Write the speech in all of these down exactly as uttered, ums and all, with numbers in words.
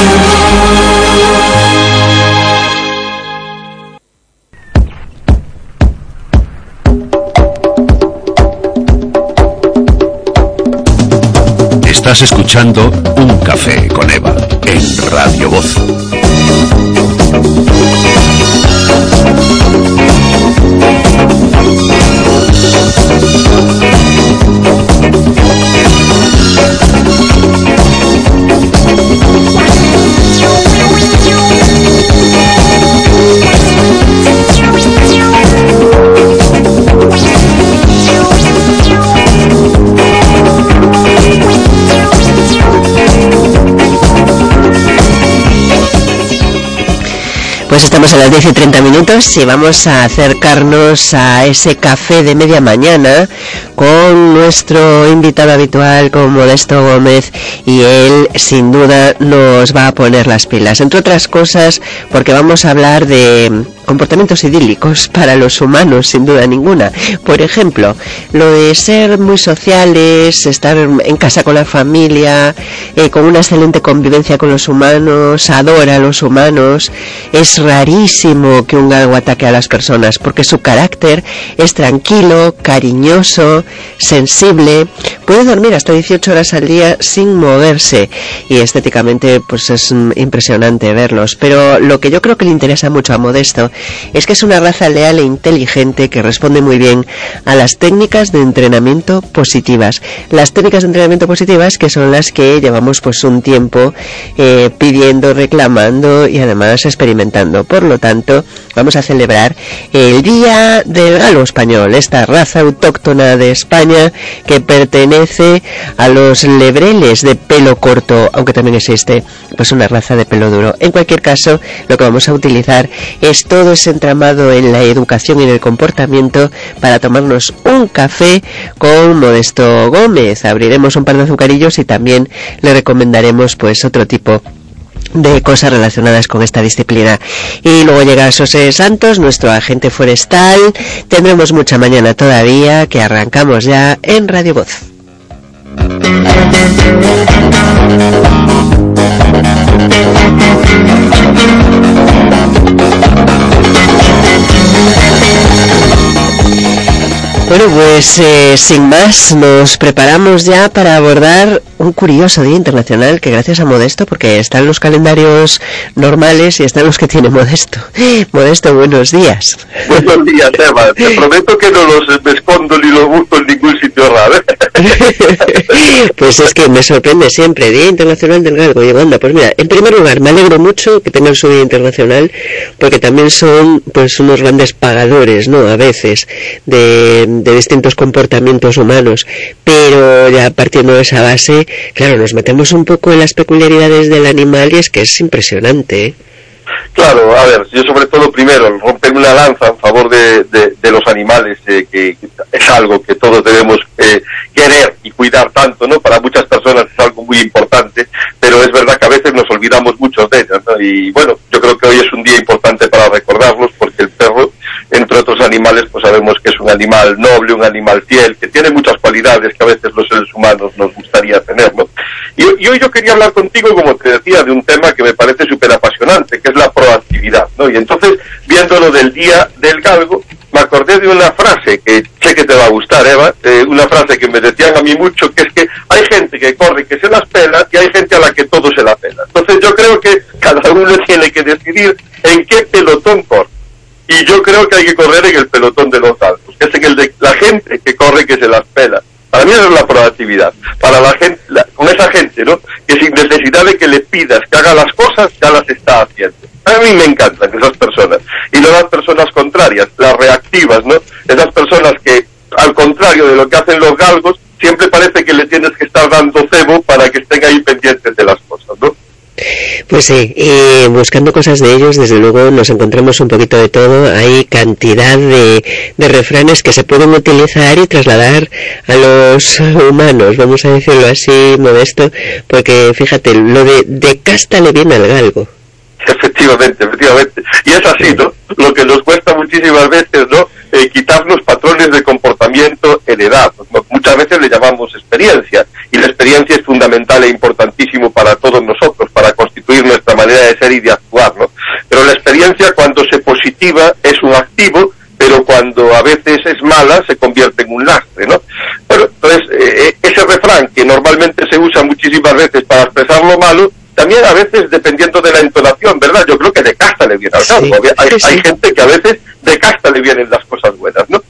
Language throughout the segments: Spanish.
Estás escuchando Un Café con Eva en Radio Voz. Pues estamos a las diez y treinta minutos y vamos a acercarnos a ese café de media mañana con nuestro invitado habitual, con Modesto Gómez, y él sin duda nos va a poner las pilas, entre otras cosas porque vamos a hablar de comportamientos idílicos para los humanos, sin duda ninguna. Por ejemplo, lo de ser muy sociales, estar en casa con la familia, eh, con una excelente convivencia con los humanos, adora a los humanos. Es rarísimo que un galgo ataque a las personas porque su carácter es tranquilo, cariñoso, sensible, puede dormir hasta dieciocho horas al día sin moverse y estéticamente pues es impresionante verlos. Pero lo que yo creo que le interesa mucho a Modesto es que es una raza leal e inteligente que responde muy bien a las técnicas de entrenamiento positivas. Las técnicas de entrenamiento positivas que son las que llevamos pues un tiempo eh, pidiendo, reclamando y además experimentando. Por lo tanto, vamos a celebrar el Día del Galgo Español, esta raza autóctona de España que pertenece a los lebreles de pelo corto, aunque también existe pues una raza de pelo duro. En cualquier caso, lo que vamos a utilizar es todo ese entramado en la educación y en el comportamiento para tomarnos un café con Modesto Gómez. Abriremos un par de azucarillos y también le recomendaremos pues otro tipo de cosas relacionadas con esta disciplina. Y luego llega José Santos, nuestro agente forestal. Tendremos mucha mañana todavía, que arrancamos ya en Radio Voz. Bueno, pues eh, sin más, nos preparamos ya para abordar un curioso Día Internacional que gracias a Modesto, porque están los calendarios normales y están los que tiene Modesto. Modesto, buenos días. Buenos días, Eva. Te prometo que no los me escondo ni los busco en ningún sitio raro. Pues es que me sorprende siempre, Día Internacional del Galgo. Y anda, pues mira, en primer lugar, me alegro mucho que tengan su Día Internacional, porque también son pues unos grandes pagadores, ¿no? A veces, de... de distintos comportamientos humanos, pero ya partiendo de esa base, claro, nos metemos un poco en las peculiaridades del animal y es que es impresionante, ¿eh? Claro, a ver, yo sobre todo primero romper una lanza en favor de, de, de los animales, eh, que, que es algo que todos debemos eh, querer y cuidar tanto, ¿no? Para muchas personas es algo muy importante, pero es verdad que a veces nos olvidamos muchos de ellas, ¿no? Y bueno, yo creo que hoy es un día importante para recordarlos, porque el perro, entre otros animales, pues sabemos que es un animal noble, un animal fiel, que tiene muchas cualidades que a veces los seres humanos nos gustaría tener, ¿no? Y, y hoy yo quería hablar contigo, como te decía, de un tema que me parece súper apasionante, que es la proactividad, ¿no? Y entonces, viendo lo del Día del Galgo, me acordé de una frase que sé que te va a gustar, Eva, eh, una frase que me decían a mí mucho, que es que hay gente que corre que se las pela y hay gente a la que todo se la pela. Entonces yo creo que cada uno tiene que decidir en qué pelotón corre. Y yo creo que hay que correr en el pelotón de los galgos, que es en el de la gente que corre que se las pela. Para mí eso es la proactividad. Para la gente, la, con esa gente, ¿no? Que sin necesidad de que le pidas que haga las cosas, ya las está haciendo. A mí me encantan esas personas. Y no las personas contrarias, las reactivas, ¿no? Esas personas que, al contrario de lo que hacen los galgos, siempre parece que le tienes que estar dando cebo para que estén ahí pendientes de las cosas, ¿no? Pues sí, y buscando cosas de ellos, desde luego nos encontramos un poquito de todo. Hay cantidad de, de refranes que se pueden utilizar y trasladar a los humanos, vamos a decirlo así, Modesto, porque fíjate, lo de de casta le viene al galgo. Efectivamente, efectivamente. Y es así, ¿no? Lo que nos cuesta muchísimas veces, ¿no? Eh, quitarnos patrones de comportamiento heredados, ¿no? Muchas veces le llamamos experiencia, y la experiencia es fundamental e importantísimo para todos nosotros, para constituir nuestra positiva es un activo, pero cuando a veces es mala se convierte en un lastre, ¿no? Bueno, entonces eh, ese refrán que normalmente se usa muchísimas veces para expresar lo malo, también a veces dependiendo de la entonación, ¿verdad? Yo creo que de casta le viene al sí, galgo. Hay, sí. hay gente que a veces de casta le vienen las cosas buenas, ¿no?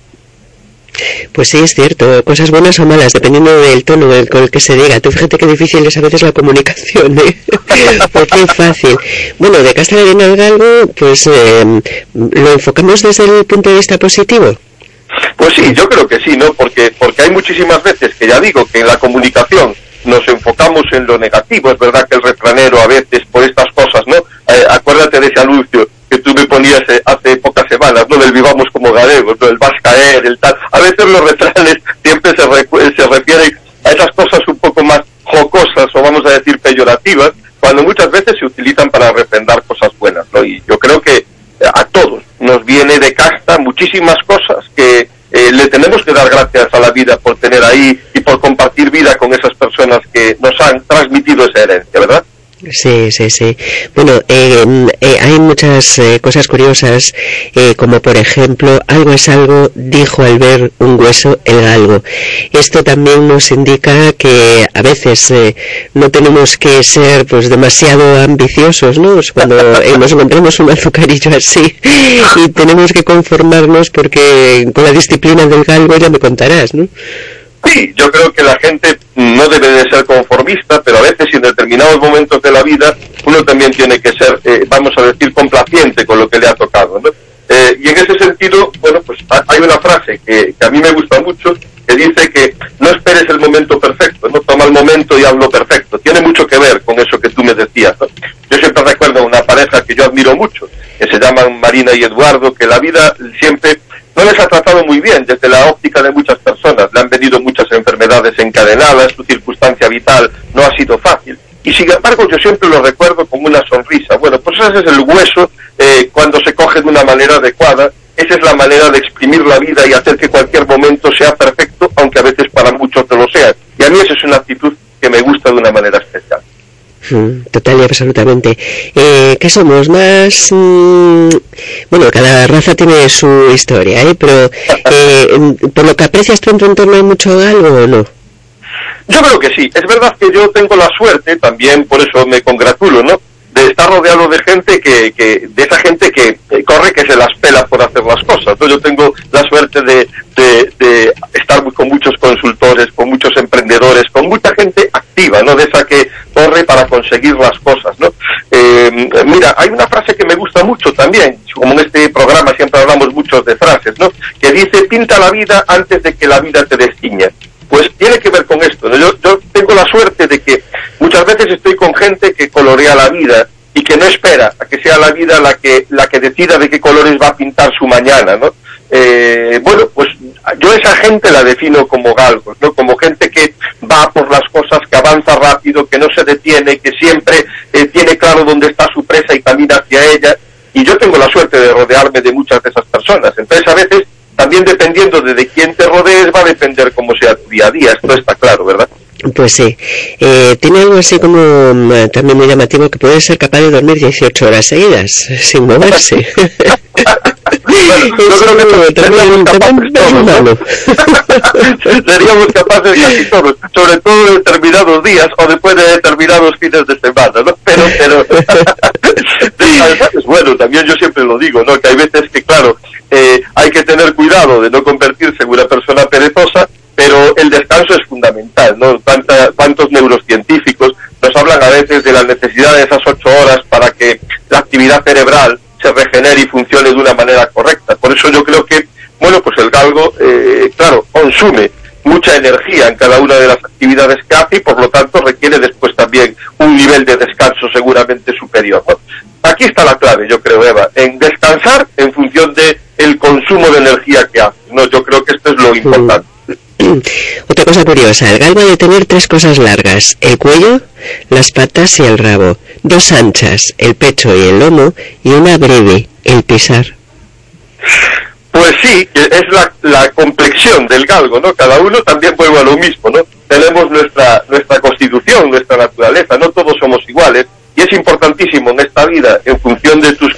Pues sí, es cierto, cosas buenas o malas, dependiendo del tono con el que se diga. Tú fíjate qué difícil es a veces la comunicación, ¿eh? Pues qué fácil. Bueno, de casta le viene al galgo, pues eh, ¿lo enfocamos desde el punto de vista positivo? Pues sí, yo creo que sí, ¿no? Porque, porque hay muchísimas veces que ya digo que en la comunicación nos enfocamos en lo negativo. Es verdad que el refranero a veces por estas cosas, ¿no? Eh, acuérdate de ese anuncio que tú me ponías eh, hace pocas semanas, ¿no? Del vivamos como galegos, ¿no? El vas caer, el tal. A veces los refranes siempre se, re se refieren a esas cosas un poco más jocosas o vamos a decir peyorativas, cuando muchas veces se utilizan para refrendar cosas buenas, ¿no? Y yo creo que a todos nos viene de casta muchísimas cosas que eh, le tenemos que dar gracias a la vida por tener ahí y por compartir vida con esas personas que nos han transmitido esa herencia, ¿verdad? Sí, sí, sí. Bueno, eh, eh, hay muchas eh, cosas curiosas, eh, como por ejemplo, algo es algo, dijo al ver un hueso el galgo. Esto también nos indica que a veces eh, no tenemos que ser pues demasiado ambiciosos, ¿no? Cuando eh, nos encontramos un azucarillo así y tenemos que conformarnos porque con la disciplina del galgo ya me contarás, ¿no? Sí, yo creo que la gente no debe de ser conformista, pero a veces en determinados momentos de la vida uno también tiene que ser, eh, vamos a decir, complaciente con lo que le ha tocado, ¿no? Eh, y en ese sentido, bueno, pues hay una frase que, que a mí me gusta mucho, que dice que no esperes el momento perfecto, no toma el momento y hazlo perfecto. Tiene mucho que ver con eso que tú me decías, ¿no? Yo siempre recuerdo a una pareja que yo admiro mucho, que se llaman Marina y Eduardo, que la vida siempre no les ha tratado muy bien desde la óptica de muchas personas. Le han venido muchas enfermedades encadenadas, su circunstancia vital no ha sido fácil. Y sin embargo yo siempre lo recuerdo con una sonrisa. Bueno, pues ese es el hueso eh, cuando se coge de una manera adecuada. Esa es la manera de exprimir la vida y hacer que cualquier momento sea perfecto, aunque a veces para muchos no lo sea. Y a mí esa es una actitud que me gusta de una manera especial. Total y absolutamente. Eh, ¿Qué somos? Más... Mmm, bueno, cada raza tiene su historia, ¿eh? Pero eh, ¿por lo que aprecias tú en tu entorno hay mucho galgo o no? Yo creo que sí. Es verdad que yo tengo la suerte, también por eso me congratulo, ¿no?, de estar rodeado de gente que, que de esa gente que eh, corre, que se las pela por hacer las cosas, ¿no? Yo tengo la suerte de, de, de estar con muchos consultores, con muchos emprendedores, con mucha gente activa, ¿no?, de esa que corre para conseguir las cosas, ¿no? Eh, mira, hay una frase que me gusta mucho también, como en este programa siempre hablamos mucho de frases, ¿no?, que dice: pinta la vida antes de que la vida te destiña. Pues tiene que ver con esto, ¿no? Yo, yo tengo la suerte de que muchas veces estoy con gente que colorea la vida y que no espera a que sea la vida la que la que decida de qué colores va a pintar su mañana, ¿no? Eh, bueno, pues yo esa gente la defino como galgos, ¿no? Como gente que va por las cosas, que avanza rápido, que no se detiene, que siempre eh, tiene claro dónde está su presa y camina hacia ella. Y yo tengo la suerte de rodearme de muchas de esas personas. Entonces a veces también dependiendo de, de quién te rodees va a depender cómo sea tu día a día. Esto está claro, ¿verdad? Pues sí. Eh, tiene algo así como um, también muy llamativo, que puede ser capaz de dormir dieciocho horas seguidas sin moverse. Bueno, yo creo que seríamos capaces todos, ¿no? Seríamos capaces casi todos, sobre todo en determinados días o después de determinados fines de semana, ¿no? Pero, pero descansar es bueno, también yo siempre lo digo, ¿no?, que hay veces que, claro, eh, hay que tener cuidado de no convertirse en una persona perezosa, pero el descanso es fundamental, ¿no? Tanta, tantos neurocientíficos nos hablan a veces de la necesidad de esas ocho horas para que la actividad cerebral se regenere y funcione de una manera correcta. Por eso yo creo que, bueno, pues el galgo, eh, claro, consume mucha energía en cada una de las actividades que hace y por lo tanto requiere después también un nivel de descanso seguramente superior, ¿no? Aquí está la clave, yo creo, Eva, en descansar en función de el consumo de energía que hace, ¿no? Yo creo que esto es lo importante. Otra cosa curiosa, el galgo ha de tener tres cosas largas: el cuello, las patas y el rabo, dos anchas, el pecho y el lomo, y una breve, el pisar. Pues sí, es la, la complexión del galgo, ¿no? Cada uno también vuelve a lo mismo, ¿no? Tenemos nuestra nuestra constitución, nuestra naturaleza, no todos somos iguales, y es importantísimo en esta vida, en función de tus características,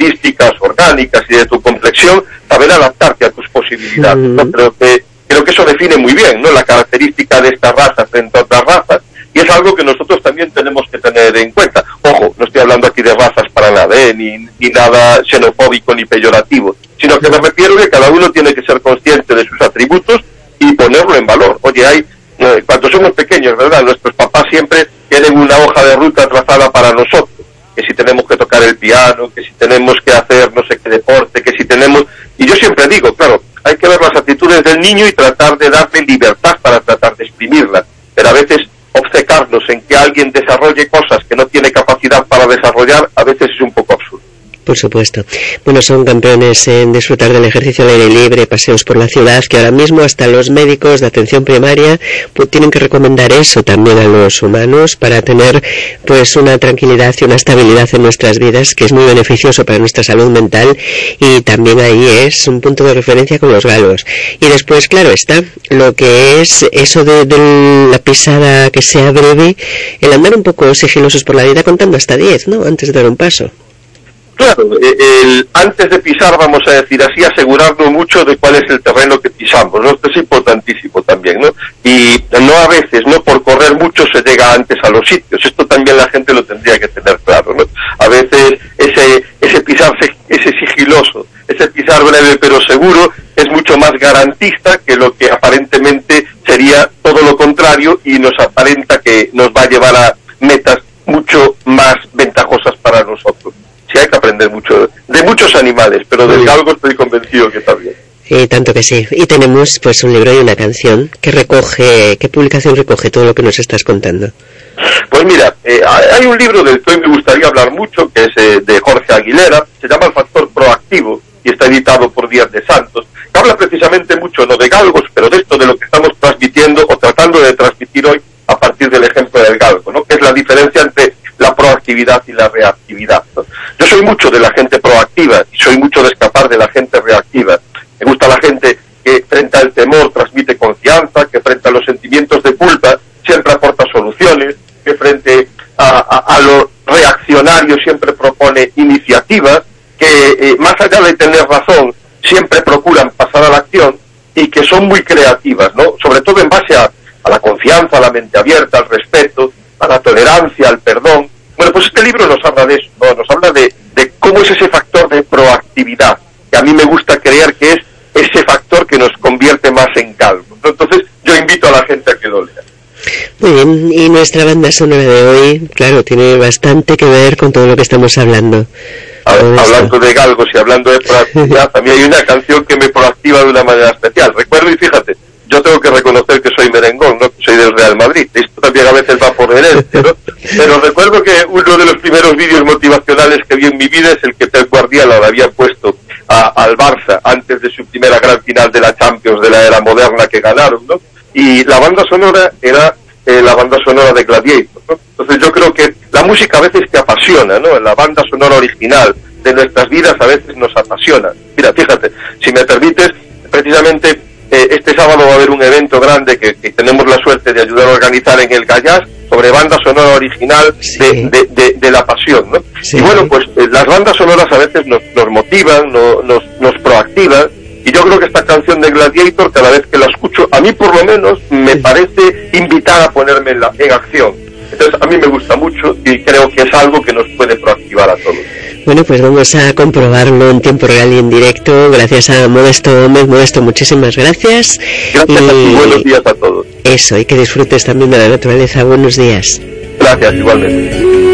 características orgánicas y de tu complexión, saber adaptarte a tus posibilidades, ¿no? Creo que, creo que eso define muy bien, ¿no?, la característica de esta raza frente a otras razas, y es algo que nosotros también tenemos que tener en cuenta. Ojo, no estoy hablando aquí de razas para nada, ¿eh?, ni, ni nada xenofóbico ni peyorativo, sino que me refiero que cada uno tiene que ser consciente de sus atributos y ponerlo en valor. Oye, hay, eh, cuando somos pequeños, ¿verdad?, nuestros papás siempre tienen una hoja de ruta trazada para nosotros, que si tenemos que tocar el piano, que si tenemos que hacer no sé qué deporte, que si tenemos... Y yo siempre digo, claro, hay que ver las actitudes del niño y tratar de darle libertad para tratar de exprimirla, pero a veces obcecarnos en que alguien desarrolle cosas que no tiene capacidad para desarrollar, a veces es un poco absurdo. Por supuesto. Bueno, son campeones en disfrutar del ejercicio al aire libre, paseos por la ciudad, que ahora mismo hasta los médicos de atención primaria pues tienen que recomendar eso también a los humanos para tener pues una tranquilidad y una estabilidad en nuestras vidas, que es muy beneficioso para nuestra salud mental, y también ahí es un punto de referencia con los galgos. Y después, claro, está lo que es eso de, de la pisada que sea breve, el andar un poco sigilosos por la vida contando hasta diez, ¿no?, antes de dar un paso. Claro, el, antes de pisar, vamos a decir así, asegurarnos mucho de cuál es el terreno que pisamos, ¿no? Esto es importantísimo también, ¿no? Y no a veces, no por correr mucho se llega antes a los sitios, esto también la gente lo tendría que tener claro, ¿no? A veces ese, ese pisar, ese sigiloso, ese pisar breve pero seguro es mucho más garantista que lo que aparentemente sería todo lo contrario y nos aparenta que nos va a llevar a metas mucho más ventajosas para nosotros. Sí, hay que aprender mucho de muchos animales, pero del galgo estoy convencido que también. Eh, tanto que sí. Y tenemos pues un libro y una canción que recoge, ¿qué publicación recoge todo lo que nos estás contando? Pues mira, eh, hay un libro del que hoy me gustaría hablar mucho, que es eh, de Jorge Aguilera, se llama El Factor Proactivo, y está editado por Díaz de Santos, que habla precisamente mucho, no de galgos, pero de esto, de lo que estamos transmitiendo o tratando de transmitir hoy a partir del ejemplo del galgo, ¿no?, que es la diferencia entre la proactividad y la reactividad, ¿no? Yo soy mucho de la gente proactiva y soy mucho de escapar de la gente reactiva. Me gusta la gente que frente al temor transmite confianza, que frente a los sentimientos de culpa siempre aporta soluciones, que frente a, a, a lo reaccionario siempre propone iniciativas, que eh, más allá de tener razón siempre procuran pasar a la acción y que son muy creativas, ¿no?, sobre todo en base a, a la confianza, a la mente abierta, al respeto, a la tolerancia, al perdón. Bueno, pues este libro nos habla de eso, ¿no?, nos habla de, de cómo es ese factor de proactividad, que a mí me gusta creer que es ese factor que nos convierte más en galgos, ¿no? Entonces yo invito a la gente a que lo lea. Muy bien, y nuestra banda sonora de hoy, claro, tiene bastante que ver con todo lo que estamos hablando. A ver, hablando de galgos y hablando de proactividad, a mí hay una canción que me proactiva de una manera especial. Recuerdo, y fíjate, yo tengo que reconocer que soy merengón, ¿no?, soy del Real Madrid, esto también a veces va por herencia, ¿no? Pero recuerdo que uno de los primeros vídeos motivacionales que vi en mi vida es el que Pep Guardiola le había puesto a, al Barça antes de su primera gran final de la Champions de la era moderna que ganaron, ¿no? Y la banda sonora era eh, la banda sonora de Gladiator, ¿no? Entonces yo creo que la música a veces te apasiona, ¿no? La banda sonora original de nuestras vidas a veces nos apasiona. Mira, fíjate, si me permites, precisamente eh, este sábado va a haber un evento grande que, que tenemos la suerte de ayudar a organizar en el Gallás sobre banda sonora original, sí, de, de, de, de la pasión, ¿no? Sí. Y bueno, pues eh, las bandas sonoras a veces nos, nos motivan, no, nos, nos proactivan, y yo creo que esta canción de Gladiator, cada vez que la escucho, a mí por lo menos me parece invitar a ponerme en, la, en acción. Entonces a mí me gusta mucho y creo que es algo que nos puede proactivar a todos. Bueno, pues vamos a comprobarlo en tiempo real y en directo, gracias a Modesto Gómez. Modesto, muchísimas gracias. Gracias y... a ti, buenos días a todos. Eso, y que disfrutes también de la naturaleza. Buenos días. Gracias, igualmente.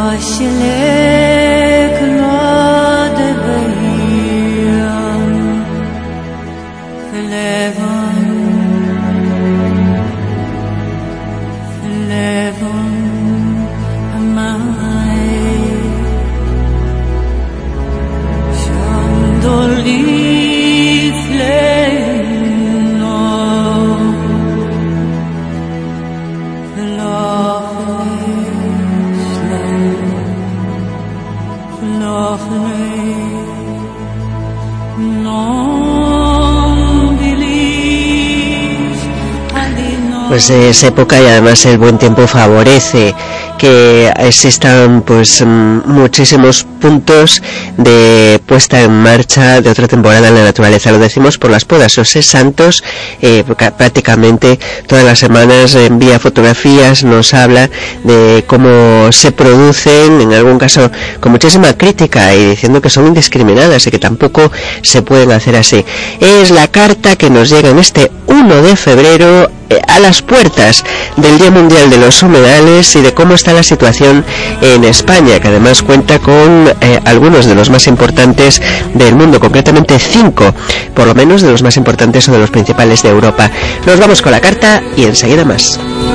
Pues es época y además el buen tiempo favorece que existan pues muchísimos puntos de puesta en marcha de otra temporada en la naturaleza. Lo decimos por las podas. José Santos eh, prácticamente todas las semanas envía fotografías, nos habla de cómo se producen, en algún caso con muchísima crítica y diciendo que son indiscriminadas y que tampoco se pueden hacer así. Es la carta que nos llega en este uno de febrero a las puertas del Día Mundial de los Humedales y de cómo está la situación en España, que además cuenta con eh, algunos de los más importantes del mundo, concretamente cinco, por lo menos de los más importantes o de los principales de Europa. Nos vamos con la carta y enseguida más.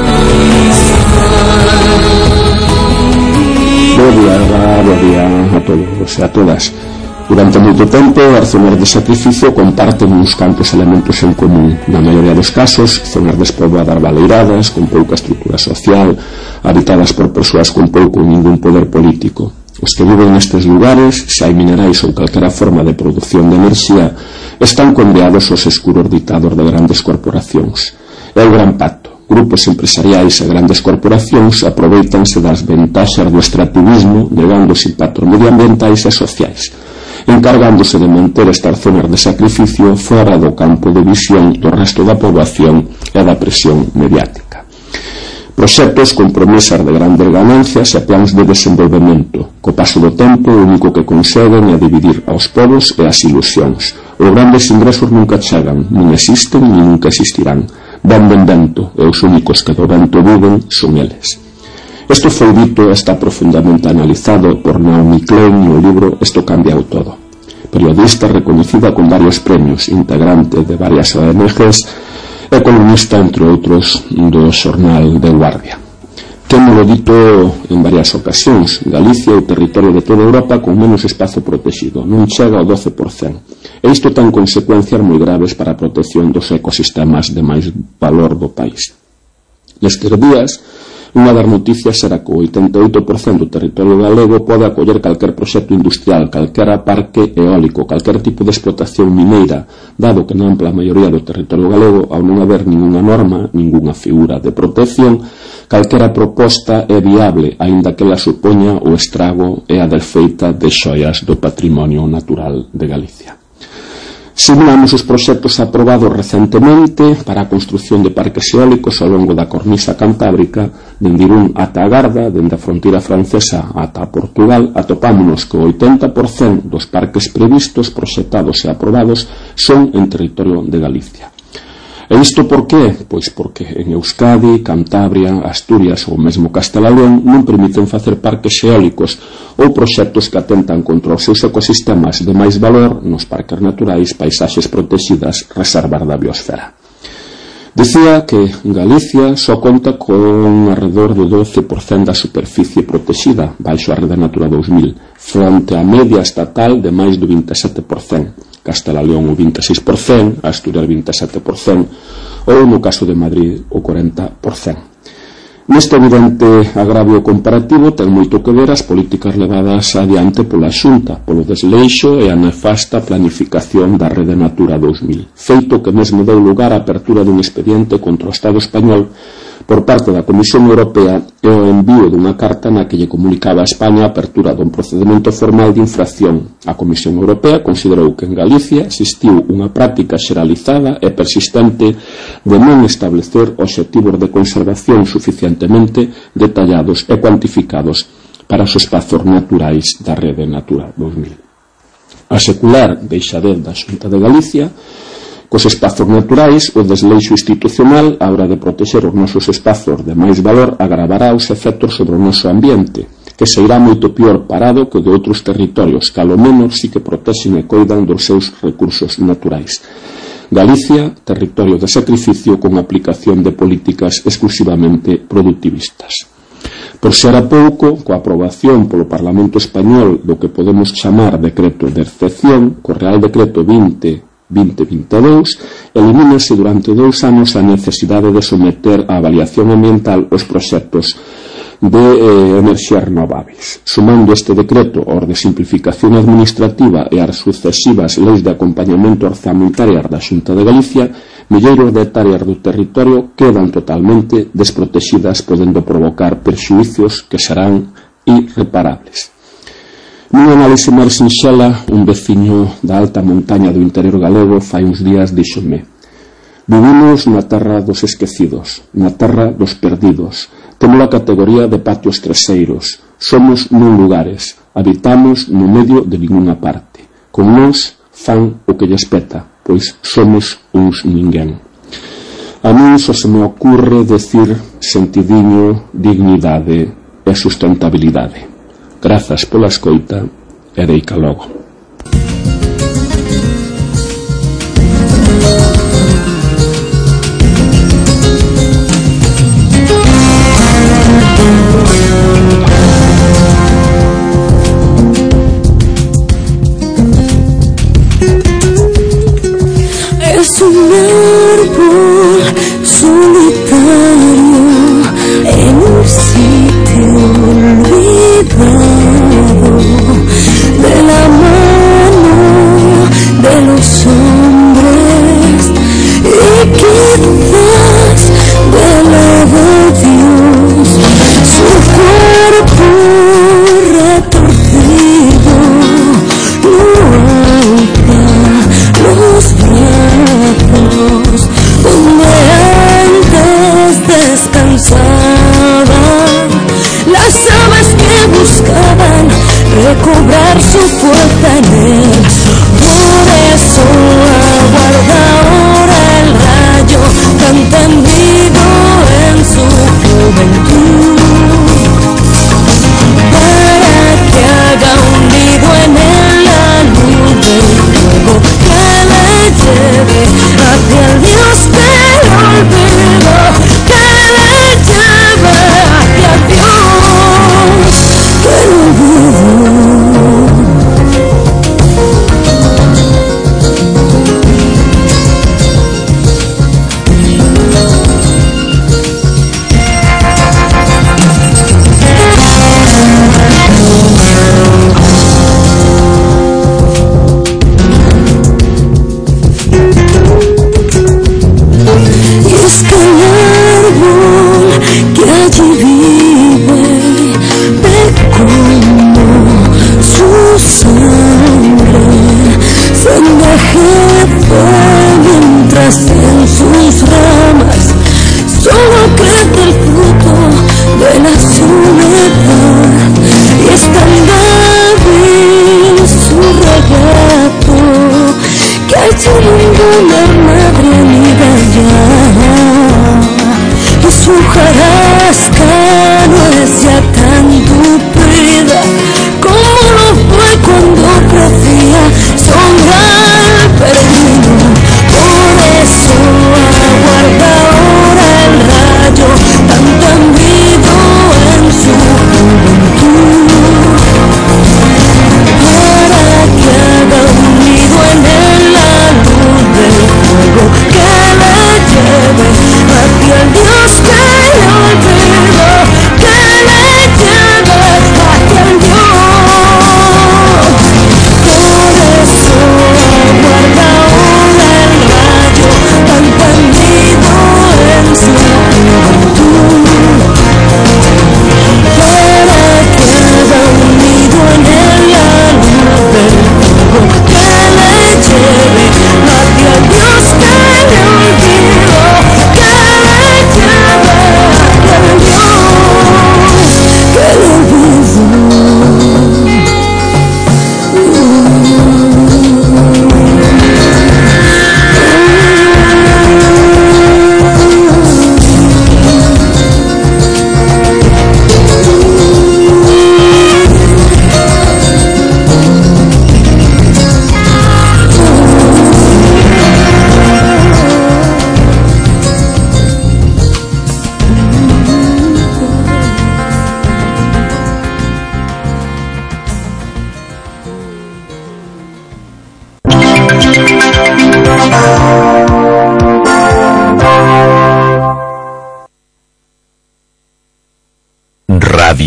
Buen día, buen día a todos y a todas. Durante moito tempo, as zonas de sacrificio comparten uns cantos elementos en común. Na maioría dos casos, zonas despoboadas baleiradas, con pouca estrutura social, habitadas por persoas con pouco ou ningún poder político. Os que viven nestes lugares, se hai minerais ou calquera forma de produción de enerxía, están condeados aos escuros ditados de grandes corporacións. É o gran pacto. Grupos empresariais e grandes corporacións aproveitanse das ventaxas do extractivismo, negando os impactos medioambientais e sociais, encargándose de manter estas zonas de sacrificio fora do campo de visión do resto da poboación e da presión mediática. Proxectos con promesas de grandes ganancias e plans de desenvolvemento. Co paso do tempo, o único que conseguen é dividir aos povos e as ilusións. Os grandes ingresos nunca chegan, nin existen nin nunca existirán. Venden vento e os únicos que do vento viven son eles. Isto foi dito e está profundamente analizado por Naomi Klein no libro Esto cambiou todo. Periodista reconocida con varios premios, integrante de varias O N Ges e columnista, entre outros, do xornal de Guardia. Témolo dito en varias ocasións, Galicia é o territorio de toda Europa con menos espazo protegido, non chega ao doce por cento. E isto ten consecuencias moi graves para a protección dos ecosistemas de máis valor do país. Nestes días, unha das noticias era que o oitenta e oito por cento do territorio galego pode acoller calquer proxecto industrial, calquera parque eólico, calquer tipo de explotación mineira, dado que na ampla maioría do territorio galego, ao non haber ninguna norma, ninguna figura de protección, calquera proposta é viable, aínda que la supoña o estrago e a desfeita de xoias do patrimonio natural de Galicia. Simulamos os proxectos aprobados recentemente para a construción de parques eólicos ao longo da cornisa cantábrica, dende Irún ata a Garda, dende a fronteira francesa ata Portugal. Atopámonos que o oitenta por cento dos parques previstos, proxectados e aprobados son en territorio de Galicia. E isto por qué? Pois porque en Euskadi, Cantabria, Asturias ou mesmo Castela e León non permiten facer parques eólicos ou proxectos que atentan contra os seus ecosistemas de máis valor nos parques naturais, paisaxes protegidas, reservas da biosfera. Dicía que Galicia só conta con alrededor do doce por cento da superficie protegida baixo a Rede Natura dous mil, fronte á media estatal de máis do vinte e sete por cento. Castela e León o vinte e seis por cento, Asturias vinte e sete por cento ou no caso de Madrid o cuarenta por cento. Neste evidente agravio comparativo ten moito que ver as políticas levadas adiante pola Xunta, polo desleixo e a nefasta planificación da Rede Natura dous mil, feito que mesmo deu lugar á apertura dun expediente contra o Estado español por parte da Comisión Europea e o envío dunha carta na que lle comunicaba a España a apertura dun procedimento formal de infracción. A Comisión Europea considerou que en Galicia existiu unha práctica xeralizada e persistente de non establecer obxectivos de conservación suficientemente detallados e cuantificados para os espazos naturais da Rede Natura dous mil. A secular deixadez da Xunta de Galicia Cos espazos naturais, o desleixo institucional, a hora de protexer os nosos espazos de máis valor, agravará os efectos sobre o noso ambiente, que se irá moito pior parado que o de outros territorios, que alo menos sí que protexen e coidan dos seus recursos naturais. Galicia, territorio de sacrificio con aplicación de políticas exclusivamente productivistas. Por ser a pouco, coa aprobación polo Parlamento Español do que podemos chamar decreto de excepción, co Real Decreto vinte vinte vinte e dous, elimínase durante dous anos a necesidade de someter a avaliación ambiental os proxectos de eh, enerxías renováveis. Sumando este decreto aos de simplificación administrativa e as sucesivas leis de acompañamento orzamentarias da Xunta de Galicia, milleiros de hectáreas do territorio quedan totalmente desprotexidas, podendo provocar perxuízos que serán irreparables. Nunha análise máis sinxela, un veciño da alta montaña do interior galego fai uns días díxome: vivimos na terra dos esquecidos, na terra dos perdidos, temos a categoría de patios traseiros, somos non lugares, habitamos no medio de ninguna parte, con nós fan o que lles peta, pois somos uns ninguén. A mí só se me ocurre decir sentidiño, dignidade e sustentabilidade. Grazas pola escoita e deica logo. Es un árbol solitario en un sitio olvidado, de la mano de los hombres y quizás de la de Dios, su cuerpo retorcido no alza los brazos donde antes descansaban las aves que buscaban recobrar su fuerza en él. Por eso aguarda ahora el rayo tan tendido en su juventud, para que haga un nido en él la luz del fuego que le lleve hacia el Dios del olvido, que le lleve hacia Dios del olvido. En sus ramas solo crece el fruto de la soledad, y es tan débil su regato que allí ninguna madre anida ya.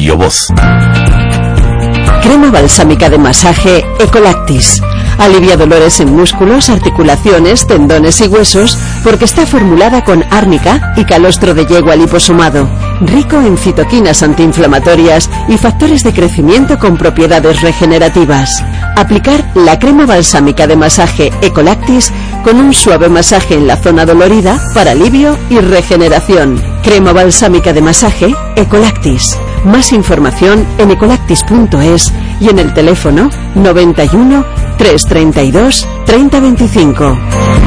Radio Voz. Crema balsámica de masaje Ecolactis. Alivia dolores en músculos, articulaciones, tendones y huesos porque está formulada con árnica y calostro de yegua liposomado, rico en citoquinas antiinflamatorias y factores de crecimiento con propiedades regenerativas. Aplicar la crema balsámica de masaje Ecolactis con un suave masaje en la zona dolorida para alivio y regeneración. Crema balsámica de masaje Ecolactis. Más información en ecolactis punto es y en el teléfono noventa y uno, trescientos treinta y dos, treinta veinticinco.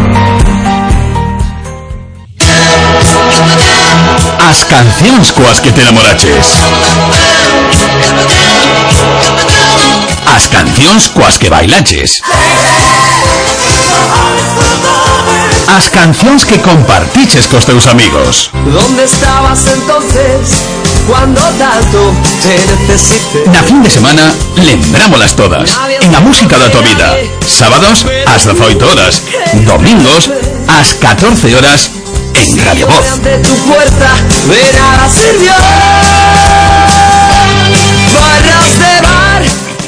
As cancións coas que te namoraches. As cancións coas que bailaches. As cancións que compartiches cos teus amigos. ¿Dónde estabas entonces cuando tanto te necesité? Na fin de semana, lembrámolas todas. En a música da tua vida. Sábados, ás dezoito horas. Domingos, ás catorce horas, en Radio Voz. Ante tu puerta, de nada sirvió. Barras de bar,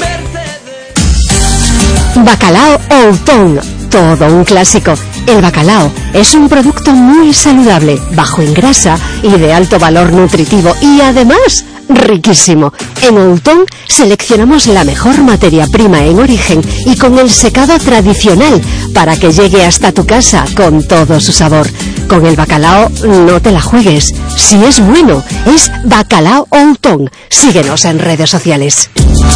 Mercedes. Bacalao Outón, todo un clásico. El bacalao es un producto muy saludable, bajo en grasa y de alto valor nutritivo y además riquísimo. En Outón seleccionamos la mejor materia prima en origen y con el secado tradicional para que llegue hasta tu casa con todo su sabor. Con el bacalao no te la juegues. Si es bueno, es Bacalao Outón. Síguenos en redes sociales.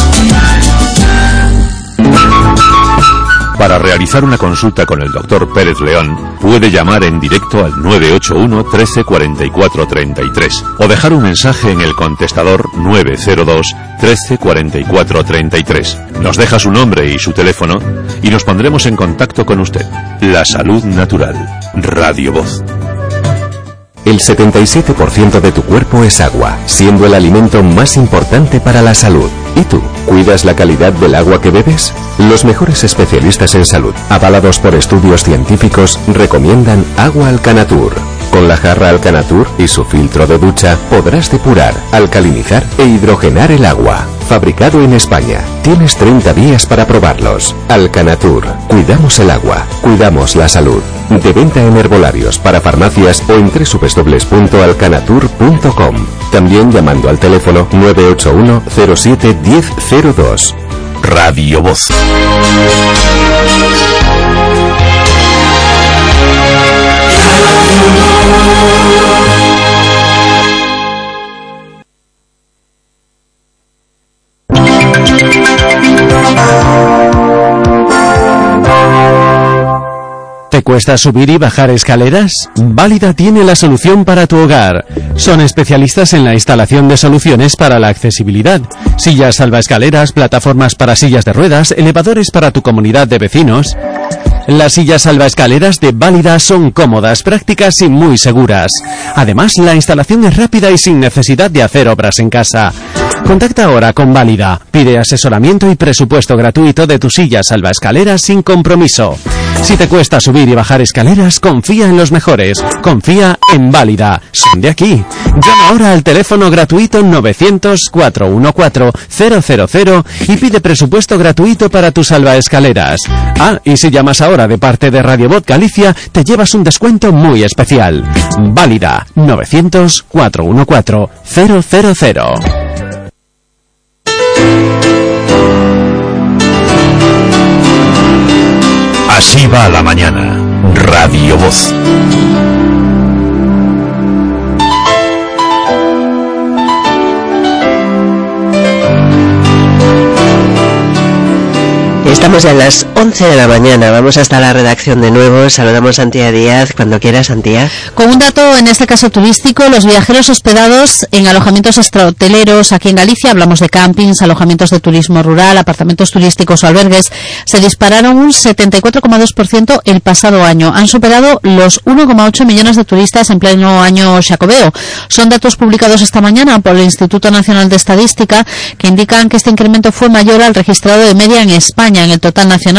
Para realizar una consulta con el doctor Pérez León, puede llamar en directo al nueve ocho uno, trece, cuarenta y cuatro, treinta y tres o dejar un mensaje en el contestador nueve cero dos, trece, cuarenta y cuatro, treinta y tres. Nos deja su nombre y su teléfono y nos pondremos en contacto con usted. La salud natural. Radio Voz. El setenta y siete por ciento de tu cuerpo es agua, siendo el alimento más importante para la salud. ¿Y tú? ¿Cuidas la calidad del agua que bebes? Los mejores especialistas en salud, avalados por estudios científicos, recomiendan agua Alcanatur. Con la jarra Alcanatur y su filtro de ducha podrás depurar, alcalinizar e hidrogenar el agua. Fabricado en España. Tienes treinta días para probarlos. Alcanatur. Cuidamos el agua. Cuidamos la salud. De venta en herbolarios, para farmacias o en doble u doble u doble u punto alcanatur punto com. También llamando al teléfono nueve ocho uno, cero siete, diez, cero dos. Radio Voz. ¿Te cuesta subir y bajar escaleras? Válida tiene la solución para tu hogar. Son especialistas en la instalación de soluciones para la accesibilidad. Sillas salvaescaleras, plataformas para sillas de ruedas, elevadores para tu comunidad de vecinos. Las sillas salvaescaleras de Válida son cómodas, prácticas y muy seguras. Además, la instalación es rápida y sin necesidad de hacer obras en casa. Contacta ahora con Válida. Pide asesoramiento y presupuesto gratuito de tu silla salvaescaleras sin compromiso. Si te cuesta subir y bajar escaleras, confía en los mejores. Confía en Válida. Son de aquí. Llama ahora al teléfono gratuito novecientos, cuatrocientos catorce, cero cero cero y pide presupuesto gratuito para tus salvaescaleras. Ah, y si llamas ahora de parte de Radio Voz Galicia, te llevas un descuento muy especial. Válida. novecientos, cuatrocientos catorce, cero cero cero. Así va la mañana. Radio Voz. Estamos ya a las once de la mañana, vamos hasta la redacción de nuevo, saludamos a Antía Díaz, cuando quieras, Antía. Con un dato, en este caso turístico, los viajeros hospedados en alojamientos extrahoteleros aquí en Galicia, hablamos de campings, alojamientos de turismo rural, apartamentos turísticos o albergues, se dispararon un setenta y cuatro coma dos por ciento el pasado año. Han superado los uno coma ocho millones de turistas en pleno año xacobeo. Son datos publicados esta mañana por el Instituto Nacional de Estadística que indican que este incremento fue mayor al registrado de media en España. En el total nacional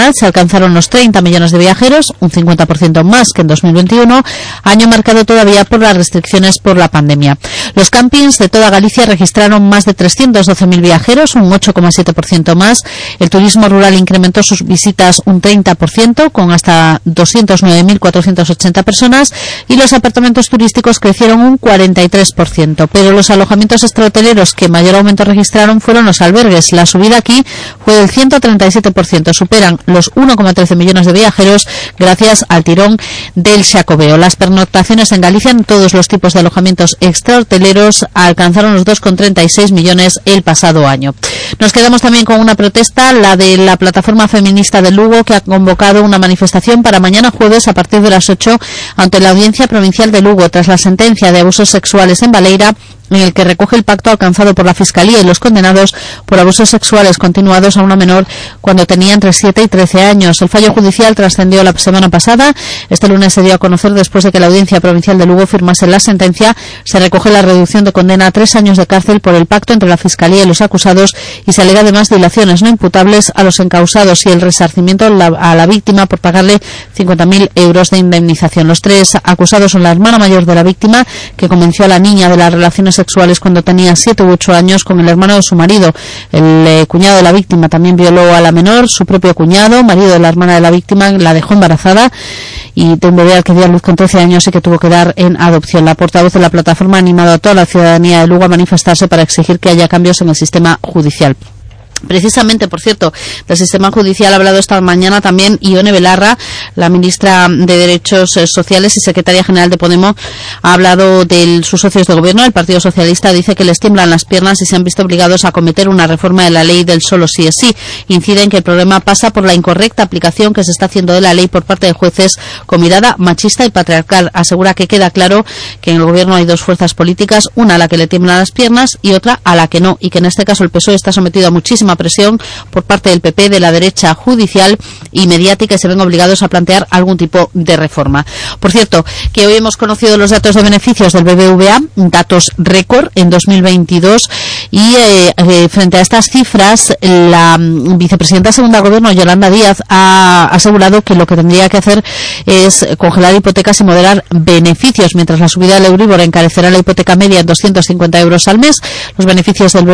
comunidad se alcanzaron los treinta millones de viajeros, un cincuenta por ciento más que en dos mil veintiuno, año marcado todavía por las restricciones por la pandemia. Los campings de toda Galicia registraron más de trescientos doce mil viajeros, un ocho coma siete por ciento más. El turismo rural incrementó sus visitas un treinta por ciento, con hasta doscientos nueve mil cuatrocientas ochenta personas, y los apartamentos turísticos crecieron un cuarenta y tres por ciento. Pero los alojamientos extrahoteleros que mayor aumento registraron fueron los albergues. La subida aquí fue del ciento treinta y siete por ciento, superan los uno coma trece millones de viajeros gracias al tirón del Xacobeo. Las pernoctaciones en Galicia en todos los tipos de alojamientos extrahoteleros alcanzaron los dos coma treinta y seis millones el pasado año. Nos quedamos también con una protesta, la de la plataforma feminista de Lugo, que ha convocado una manifestación para mañana jueves a partir de las ocho ante la Audiencia Provincial de Lugo tras la sentencia de abusos sexuales en Baleira, en el que recoge el pacto alcanzado por la Fiscalía y los condenados por abusos sexuales continuados a una menor cuando tenía entre siete y trece años. El fallo judicial trascendió la semana pasada. Este lunes se dio a conocer después de que la Audiencia Provincial de Lugo firmase la sentencia. Se recoge la reducción de condena a tres años de cárcel por el pacto entre la Fiscalía y los acusados, y se alega además dilaciones no imputables a los encausados y el resarcimiento a la víctima por pagarle cincuenta mil euros de indemnización. Los tres acusados son la hermana mayor de la víctima, que convenció a la niña de las relaciones sexuales cuando tenía siete u ocho años con el hermano de su marido. El eh, cuñado de la víctima también violó a la menor. Su propio cuñado, marido de la hermana de la víctima, la dejó embarazada y de un bebé al que dio a luz con trece años y que tuvo que dar en adopción. La portavoz de la plataforma ha animado a toda la ciudadanía de Lugo a manifestarse para exigir que haya cambios en el sistema judicial. Precisamente, por cierto, del sistema judicial ha hablado esta mañana también Ione Belarra, la ministra de Derechos Sociales y secretaria general de Podemos. Ha hablado de sus socios de gobierno. El Partido Socialista dice que les tiemblan las piernas y se han visto obligados a acometer una reforma de la ley del solo sí es sí. Incide en que el problema pasa por la incorrecta aplicación que se está haciendo de la ley por parte de jueces con mirada machista y patriarcal. Asegura que queda claro que en el gobierno hay dos fuerzas políticas, una a la que le tiemblan las piernas y otra a la que no, y que en este caso el P S O E está sometido a muchísima presión por parte del P P, de la derecha judicial y mediática, y se ven obligados a plantear algún tipo de reforma. Por cierto, que hoy hemos conocido los datos de beneficios del B B V A, datos récord en dos mil veintidós, y eh, eh, frente a estas cifras, la um, vicepresidenta segunda de Gobierno, Yolanda Díaz, ha asegurado que lo que tendría que hacer es congelar hipotecas y moderar beneficios, mientras la subida del Euribor encarecerá la hipoteca media en doscientos cincuenta euros al mes. Los beneficios del B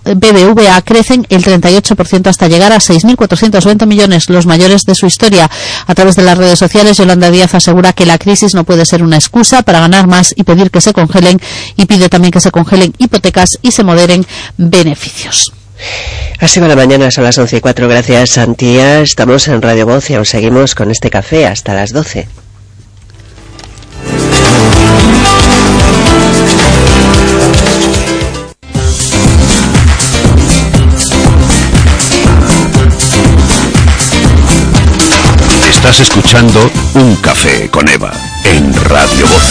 B V A crecen el treinta y ocho por ciento hasta llegar a seis mil cuatrocientos veinte millones, los mayores de su historia. A través de las redes sociales, Yolanda Díaz asegura que la crisis no puede ser una excusa para ganar más y pedir que se congelen, y pide también que se congelen hipotecas y se moderen beneficios. Así va la mañana, son las once y cuatro. Gracias, Santía. Estamos en Radio Voz y aún seguimos con este café hasta las doce. Estás escuchando Un Café con Eva en Radio Voz.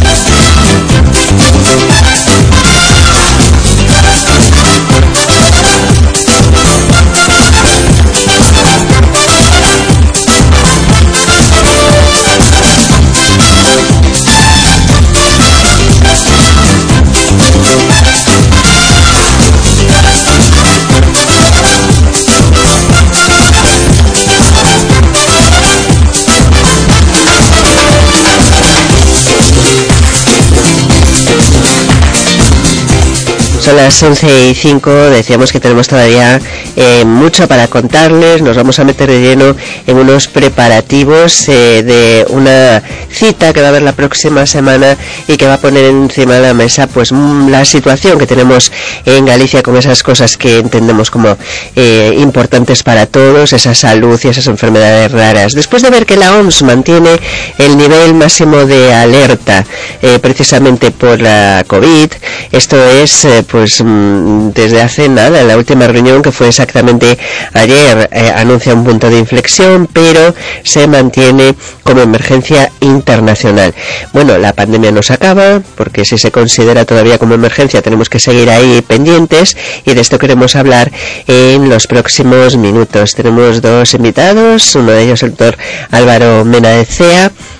Son las once y cinco, decíamos que tenemos todavía eh, mucho para contarles. Nos vamos a meter de lleno en unos preparativos eh, de una cita que va a haber la próxima semana y que va a poner encima de la mesa pues la situación que tenemos en Galicia con esas cosas que entendemos como eh, importantes para todos, esa salud y esas enfermedades raras. Después de ver que la O M S mantiene el nivel máximo de alerta eh, precisamente por la COVID, esto es eh, pues desde hace nada, en la última reunión que fue exactamente ayer, eh, anuncia un punto de inflexión, pero se mantiene como emergencia internacional. Bueno, la pandemia no se acaba, porque si se considera todavía como emergencia tenemos que seguir ahí pendientes, y de esto queremos hablar en los próximos minutos. Tenemos dos invitados, uno de ellos el doctor Álvaro Mena de Cea,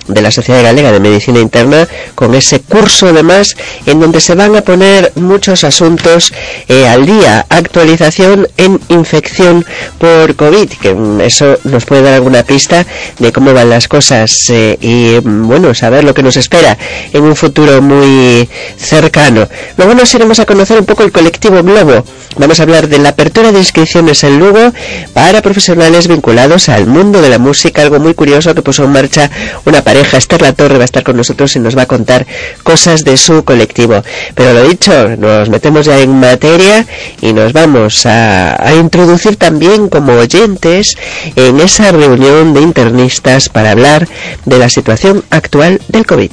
de la Sociedad Galega de Medicina Interna, con ese curso además en donde se van a poner muchos asuntos eh, al día. Actualización en infección por COVID, que eso nos puede dar alguna pista de cómo van las cosas eh, y bueno, saber lo que nos espera en un futuro muy cercano. Luego nos iremos a conocer un poco el colectivo Globo. Vamos a hablar de la apertura de inscripciones en Lugo para profesionales vinculados al mundo de la música, algo muy curioso que puso en marcha una pareja. Esther Latorre va a estar con nosotros y nos va a contar cosas de su colectivo. Pero lo dicho, nos metemos ya en materia y nos vamos a, a introducir también como oyentes en esa reunión de internistas para hablar de la situación actual del COVID.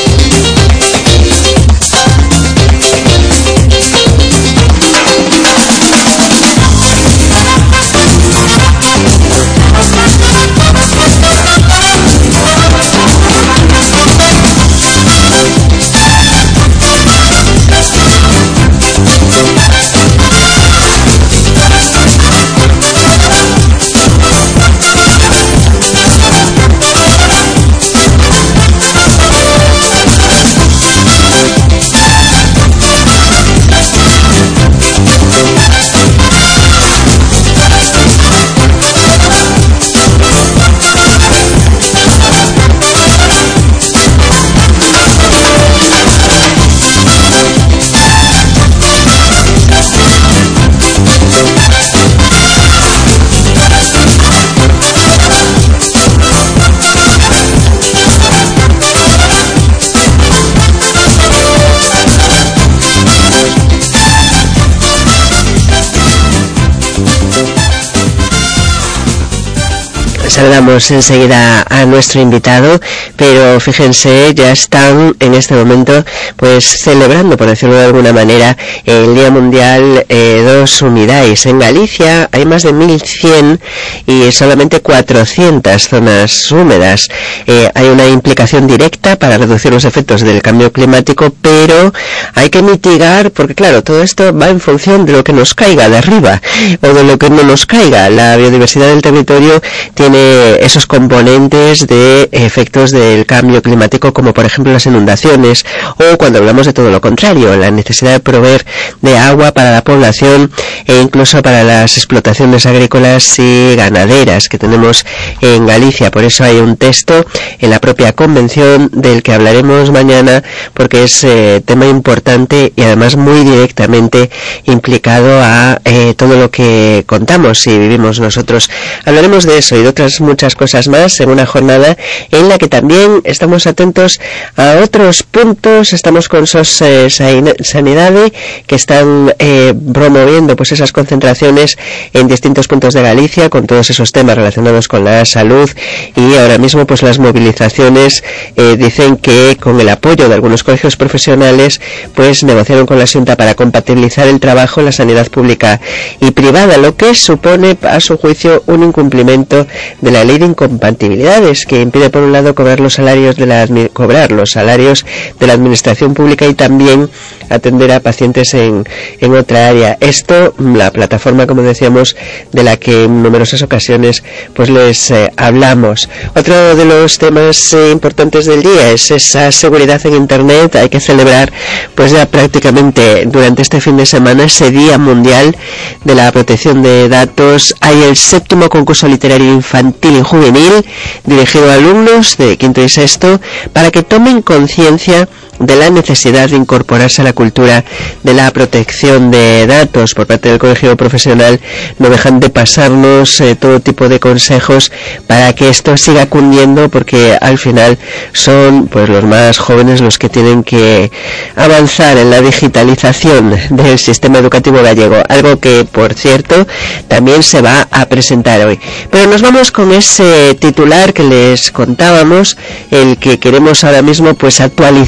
Saludamos enseguida a nuestro invitado, pero fíjense, ya están en este momento pues celebrando, por decirlo de alguna manera, el Día Mundial eh, dos Unidades. En Galicia hay más de mil cien y solamente cuatrocientas zonas húmedas. Eh, hay una implicación directa para reducir los efectos del cambio climático, pero hay que mitigar, porque claro, todo esto va en función de lo que nos caiga de arriba o de lo que no nos caiga. La biodiversidad del territorio tiene esos componentes de efectos del cambio climático, como por ejemplo las inundaciones, o cuando hablamos de todo lo contrario, la necesidad de proveer de agua para la población e incluso para las explotaciones agrícolas y ganaderas que tenemos en Galicia. Por eso hay un texto en la propia convención del que hablaremos mañana, porque es eh, tema importante y además muy directamente implicado a eh, todo lo que contamos y vivimos nosotros. Hablaremos de eso y de otras muchas cosas más en una jornada en la que también estamos atentos a otros puntos. Estamos con SOS eh, Sanidade, que están eh, promoviendo pues esas concentraciones en distintos puntos de Galicia con todos esos temas relacionados con la salud, y ahora mismo pues las movilizaciones eh, dicen que con el apoyo de algunos colegios profesionales pues negociaron con la Xunta para compatibilizar el trabajo en la sanidad pública y privada, lo que supone a su juicio un incumplimiento de la ley de incompatibilidades, que impide por un lado cobrar los salarios de la cobrar los salarios de la administración pública y también atender a pacientes en, en otra área. Esto, la plataforma, como decíamos, de la que en numerosas ocasiones pues les eh, hablamos. Otro de los temas eh, importantes del día es esa seguridad en Internet. Hay que celebrar pues ya prácticamente durante este fin de semana ese Día Mundial de la Protección de Datos. Hay el séptimo concurso literario infantil y juvenil dirigido a alumnos de quinto y sexto para que tomen conciencia de la necesidad de incorporarse a la cultura de la protección de datos. Por parte del colegio profesional no dejan de pasarnos eh, todo tipo de consejos para que esto siga cundiendo, porque al final son pues los más jóvenes los que tienen que avanzar en la digitalización del sistema educativo gallego, algo que por cierto también se va a presentar hoy. Pero nos vamos con ese titular que les contábamos, el que queremos ahora mismo pues actualizar,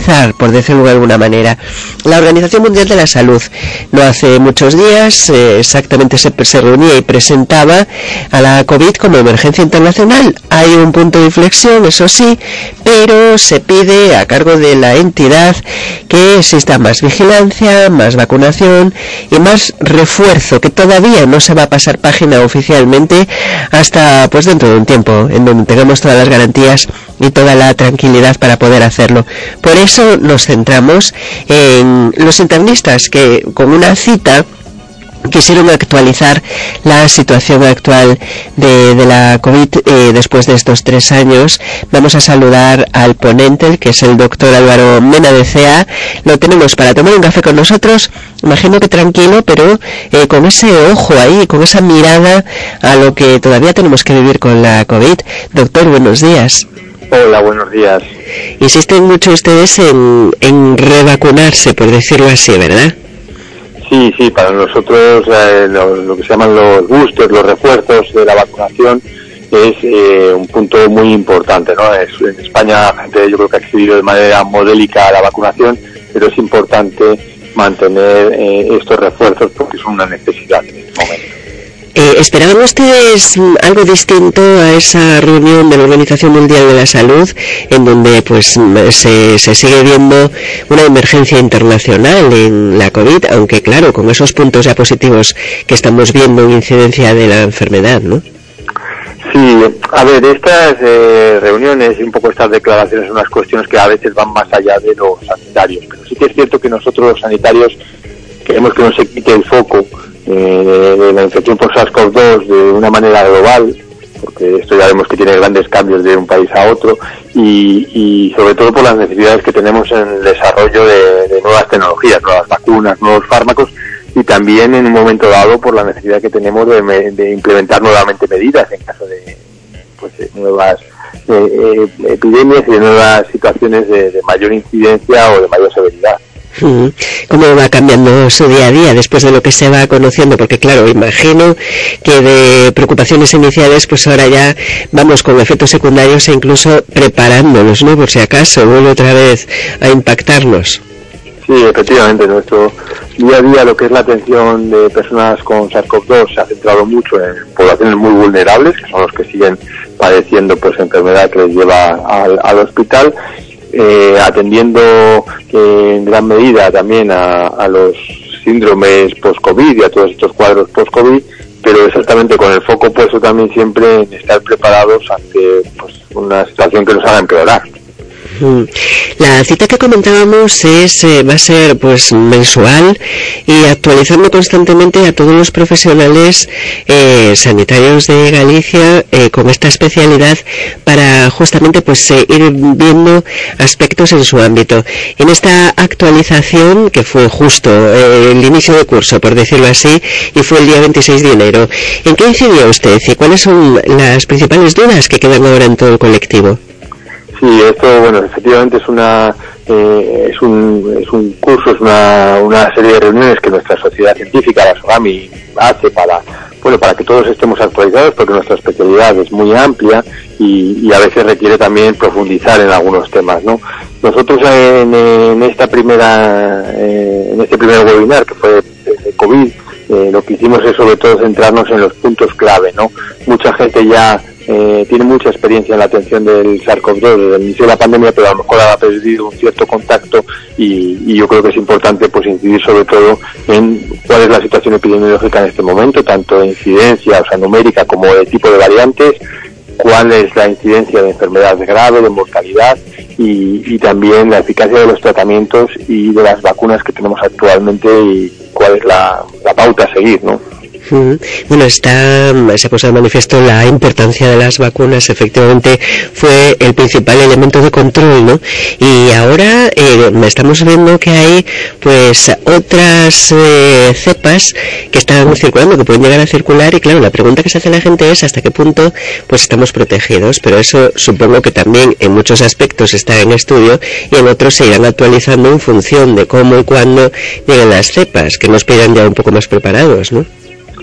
por decirlo de alguna manera. La Organización Mundial de la Salud no hace muchos días eh, exactamente se, se reunía y presentaba a la COVID como emergencia internacional. Hay un punto de inflexión, eso sí, pero se pide a cargo de la entidad que exista más vigilancia, más vacunación y más refuerzo, que todavía no se va a pasar página oficialmente hasta pues dentro de un tiempo en donde tengamos todas las garantías y toda la tranquilidad para poder hacerlo. Por eso nos centramos en los internistas que con una cita quisieron actualizar la situación actual de, de la COVID eh, después de estos tres años. Vamos a saludar al ponente, que es el doctor Álvaro Mena de C E A. Lo tenemos para tomar un café con nosotros, imagino que tranquilo, pero eh, con ese ojo ahí, con esa mirada a lo que todavía tenemos que vivir con la COVID. Doctor, buenos días. Hola, buenos días. Insisten mucho ustedes en, en revacunarse, por decirlo así, ¿verdad? Sí, sí, para nosotros eh, lo, lo que se llaman los boosters, los refuerzos de la vacunación es eh, un punto muy importante, ¿no? Es, en España la gente yo creo que ha accedido de manera modélica a la vacunación, pero es importante mantener eh, estos refuerzos porque son una necesidad en este momento. Eh, ¿Esperaban ustedes algo distinto a esa reunión de la Organización Mundial de la Salud, en donde pues se, se sigue viendo una emergencia internacional en la COVID, aunque claro, con esos puntos ya positivos que estamos viendo en incidencia de la enfermedad, ¿no? Sí, a ver, estas eh, reuniones y un poco estas declaraciones son unas cuestiones que a veces van más allá de los sanitarios, pero sí que es cierto que nosotros los sanitarios queremos que no se quite el foco Eh, de, de la infección por SARS-CoV dos de una manera global, porque esto ya vemos que tiene grandes cambios de un país a otro, y, y sobre todo por las necesidades que tenemos en el desarrollo de, de nuevas tecnologías, nuevas vacunas, nuevos fármacos, y también en un momento dado por la necesidad que tenemos de, de implementar nuevamente medidas en caso de, pues, de nuevas eh, eh, epidemias y de nuevas situaciones de, de mayor incidencia o de mayor severidad. ¿Cómo va cambiando su día a día después de lo que se va conociendo? Porque claro, imagino que de preocupaciones iniciales pues ahora ya vamos con efectos secundarios e incluso preparándonos, ¿no? Por si acaso vuelve otra vez a impactarnos. Sí, efectivamente, nuestro día a día lo que es la atención de personas con SARS-CoV dos se ha centrado mucho en poblaciones muy vulnerables, que son los que siguen padeciendo pues enfermedad que les lleva al, al hospital. Eh, atendiendo eh, en gran medida también a, a los síndromes post-COVID y a todos estos cuadros post-COVID, pero exactamente con el foco puesto también siempre en estar preparados ante pues, una situación que nos haga empeorar. La cita que comentábamos es eh, va a ser pues mensual y actualizando constantemente a todos los profesionales eh, sanitarios de Galicia eh, con esta especialidad para justamente pues eh, ir viendo aspectos en su ámbito. En esta actualización que fue justo eh, el inicio de curso, por decirlo así, y fue el día veintiséis de enero, ¿en qué incidió usted y cuáles son las principales dudas que quedan ahora en todo el colectivo? Sí, esto, bueno, efectivamente es una eh, es un es un curso, es una, una serie de reuniones que nuestra sociedad científica, la SOGAMI, hace para bueno para que todos estemos actualizados, porque nuestra especialidad es muy amplia y, y a veces requiere también profundizar en algunos temas, ¿no? Nosotros en, en esta primera eh, en este primer webinar que fue de COVID, eh, lo que hicimos es sobre todo centrarnos en los puntos clave, ¿no? Mucha gente ya Eh, tiene mucha experiencia en la atención del SARS-CoV dos desde el inicio de la pandemia, pero a lo mejor ha perdido un cierto contacto y, y yo creo que es importante pues incidir sobre todo en cuál es la situación epidemiológica en este momento, tanto de incidencia, o sea, numérica, como de tipo de variantes, cuál es la incidencia de enfermedad grave, de mortalidad y, y también la eficacia de los tratamientos y de las vacunas que tenemos actualmente y cuál es la, la pauta a seguir, ¿no? Bueno, está, se ha puesto de manifiesto la importancia de las vacunas, efectivamente fue el principal elemento de control, ¿no? Y ahora eh, estamos viendo que hay pues otras eh, cepas que están circulando, que pueden llegar a circular y claro, la pregunta que se hace la gente es hasta qué punto pues estamos protegidos, pero eso supongo que también en muchos aspectos está en estudio y en otros se irán actualizando en función de cómo y cuándo lleguen las cepas, que nos pidan ya un poco más preparados, ¿no? Sí,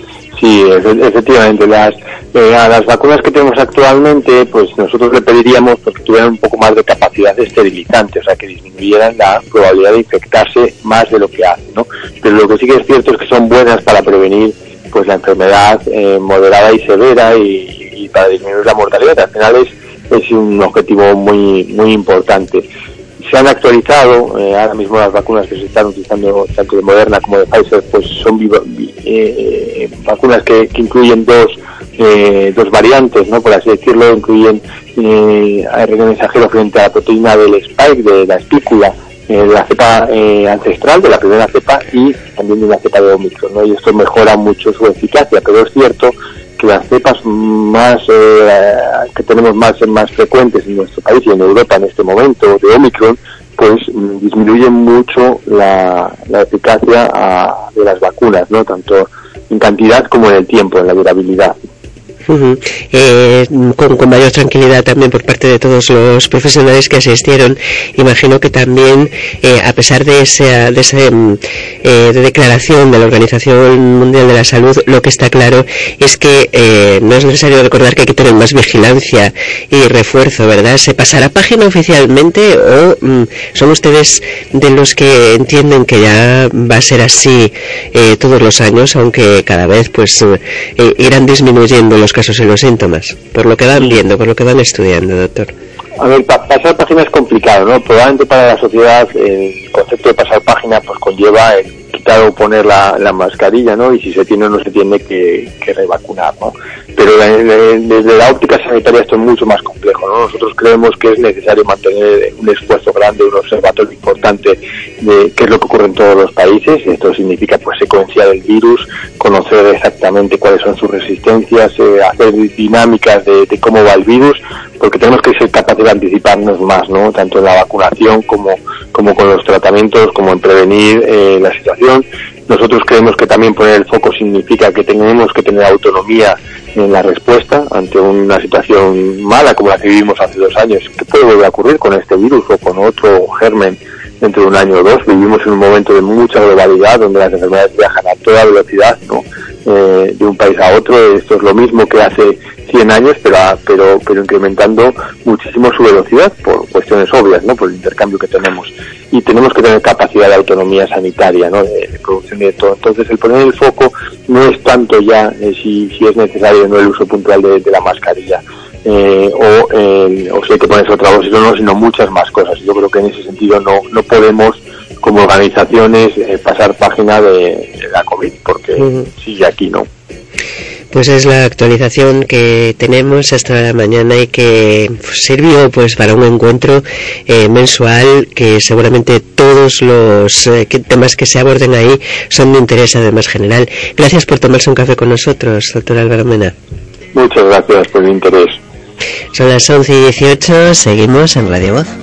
Sí, efectivamente, las eh, a las vacunas que tenemos actualmente, pues nosotros le pediríamos pues, que tuvieran un poco más de capacidad esterilizante, o sea, que disminuyeran la probabilidad de infectarse más de lo que hacen, ¿no? Pero lo que sí que es cierto es que son buenas para prevenir pues la enfermedad eh, moderada y severa y, y para disminuir la mortalidad. Al final es, es un objetivo muy muy importante. Se han actualizado, eh, ahora mismo las vacunas que se están utilizando, tanto de Moderna como de Pfizer, pues son viva, eh, vacunas que, que incluyen dos eh, dos variantes, ¿no? Por así decirlo, incluyen eh, A R N mensajero frente a la proteína del spike, de la espícula, eh, de la cepa eh, ancestral, de la primera cepa, y también de la cepa de Omicron, ¿no? Y esto mejora mucho su eficacia, pero es cierto que las cepas más eh, que tenemos más más frecuentes en nuestro país y en Europa en este momento de Omicron, pues disminuyen mucho la, la eficacia a, de las vacunas, ¿no? Tanto en cantidad como en el tiempo, en la durabilidad. Uh-huh. Eh, con, con mayor tranquilidad también por parte de todos los profesionales que asistieron. Imagino que también, eh, a pesar de esa, de esa eh, de declaración de la Organización Mundial de la Salud, lo que está claro es que eh, no es necesario recordar que hay que tener más vigilancia y refuerzo, ¿verdad? ¿Se pasará página oficialmente o mm, son ustedes de los que entienden que ya va a ser así eh, todos los años, aunque cada vez pues eh, irán disminuyendo los casos y los síntomas, por lo que van viendo, por lo que van estudiando, doctor? A ver, pa pasar página es complicado, ¿no? Probablemente para la sociedad el concepto de pasar página pues conlleva el quitar o poner la, la mascarilla, ¿no? Y si se tiene o no se tiene que, que revacunar, ¿no? Pero eh, desde la óptica sanitaria esto es mucho más complejo, ¿no? Nosotros creemos que es necesario mantener un esfuerzo grande, un observatorio importante de qué es lo que ocurre en todos los países. Esto significa pues secuenciar el virus, conocer exactamente cuáles son sus resistencias, eh, hacer dinámicas de, de cómo va el virus, porque tenemos que ser capaces de anticiparnos más, ¿no? Tanto en la vacunación como, como con los tratamientos, como en prevenir eh, la situación. Nosotros creemos que también poner el foco significa que tenemos que tener autonomía en la respuesta ante una situación mala como la que vivimos hace dos años. ¿Qué puede volver a ocurrir con este virus o con otro germen dentro de un año o dos? Vivimos en un momento de mucha globalidad donde las enfermedades viajan a toda velocidad, ¿no? Eh, de un país a otro. Esto es lo mismo que hace cien años, pero, pero, pero incrementando muchísimo su velocidad por cuestiones obvias, ¿no? Por el intercambio que tenemos. Y tenemos que tener capacidad de autonomía sanitaria, ¿no? De, de producción y de todo. Entonces, el poner el foco no es tanto ya eh, si, si es necesario no el uso puntual de, de la mascarilla. Eh, o, eh, o si hay que ponerse otra dosis o no, sino muchas más cosas. Yo creo que en ese sentido no, no podemos como organizaciones eh, pasar página de, de la COVID, porque uh-huh. sigue aquí, ¿no? Pues es la actualización que tenemos hasta la mañana y que sirvió pues para un encuentro eh, mensual que seguramente todos los eh, que, temas que se aborden ahí son de interés además general. Gracias por tomarse un café con nosotros, doctor Álvaro Mena. Muchas gracias por el interés. Son las once y dieciocho, seguimos en Radio Voz.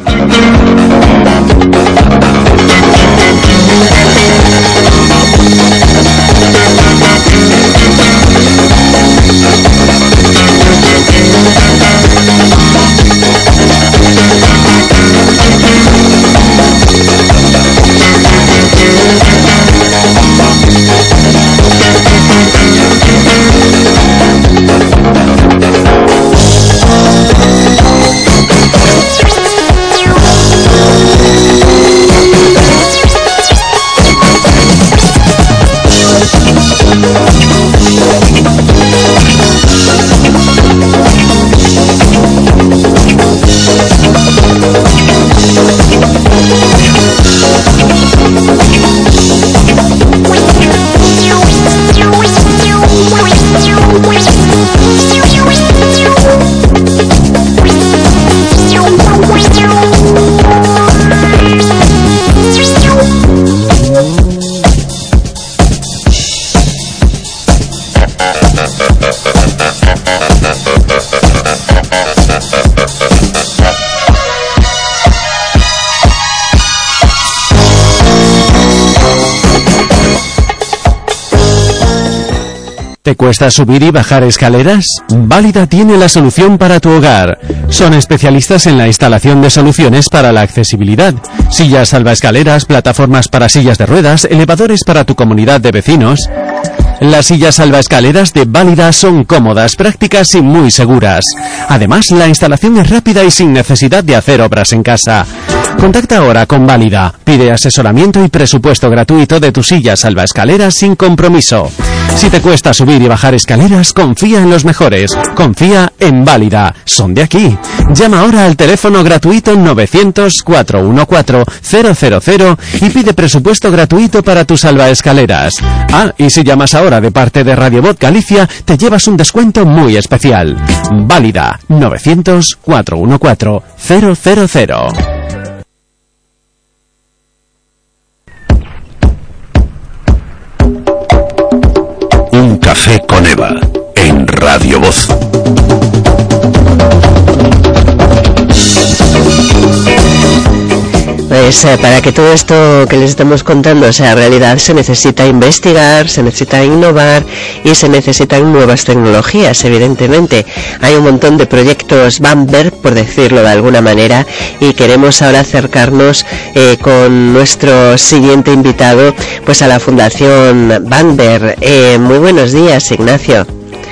¿Te cuesta subir y bajar escaleras? Válida tiene la solución para tu hogar. Son especialistas en la instalación de soluciones para la accesibilidad. Sillas salvaescaleras, plataformas para sillas de ruedas, elevadores para tu comunidad de vecinos. Las sillas salvaescaleras de Válida son cómodas, prácticas y muy seguras. Además, la instalación es rápida y sin necesidad de hacer obras en casa. Contacta ahora con Válida. Pide asesoramiento y presupuesto gratuito de tu silla salvaescaleras sin compromiso. Si te cuesta subir y bajar escaleras, confía en los mejores. Confía en Válida. Son de aquí. Llama ahora al teléfono gratuito novecientos, cuatrocientos catorce, cero cero cero y pide presupuesto gratuito para tus salvaescaleras. Ah, y si llamas ahora de parte de Radio Voz Galicia, te llevas un descuento muy especial. Válida. novecientos, cuatrocientos catorce, cero cero cero. Un café con Eva en Radio Voz. Pues eh, para que todo esto que les estamos contando sea realidad, se necesita investigar, se necesita innovar y se necesitan nuevas tecnologías, evidentemente. Hay un montón de proyectos Bamberg, por decirlo de alguna manera, y queremos ahora acercarnos eh, con nuestro siguiente invitado pues a la Fundación Bamberg. Eh, muy buenos días, Ignacio.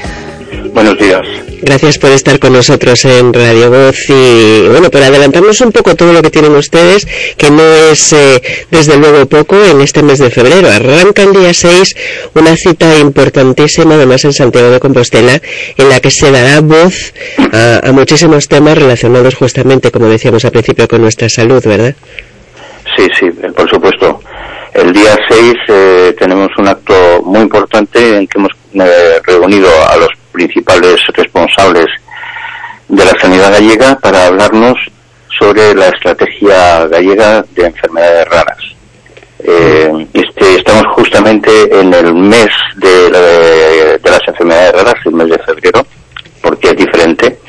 Buenos días. Gracias por estar con nosotros en Radio Voz y, bueno, por adelantarnos un poco todo lo que tienen ustedes, que no es, eh, desde luego, poco en este mes de febrero. Arranca el día seis una cita importantísima, además en Santiago de Compostela, en la que se dará voz a, a muchísimos temas relacionados justamente, como decíamos al principio, con nuestra salud, ¿verdad? Sí, sí, por supuesto. El día seis eh, tenemos un acto muy importante en que hemos eh, reunido a los principales responsables de la sanidad gallega para hablarnos sobre la estrategia gallega de enfermedades raras. Eh, este, estamos justamente en el mes de, de, de las enfermedades raras, el mes de febrero, porque es diferente.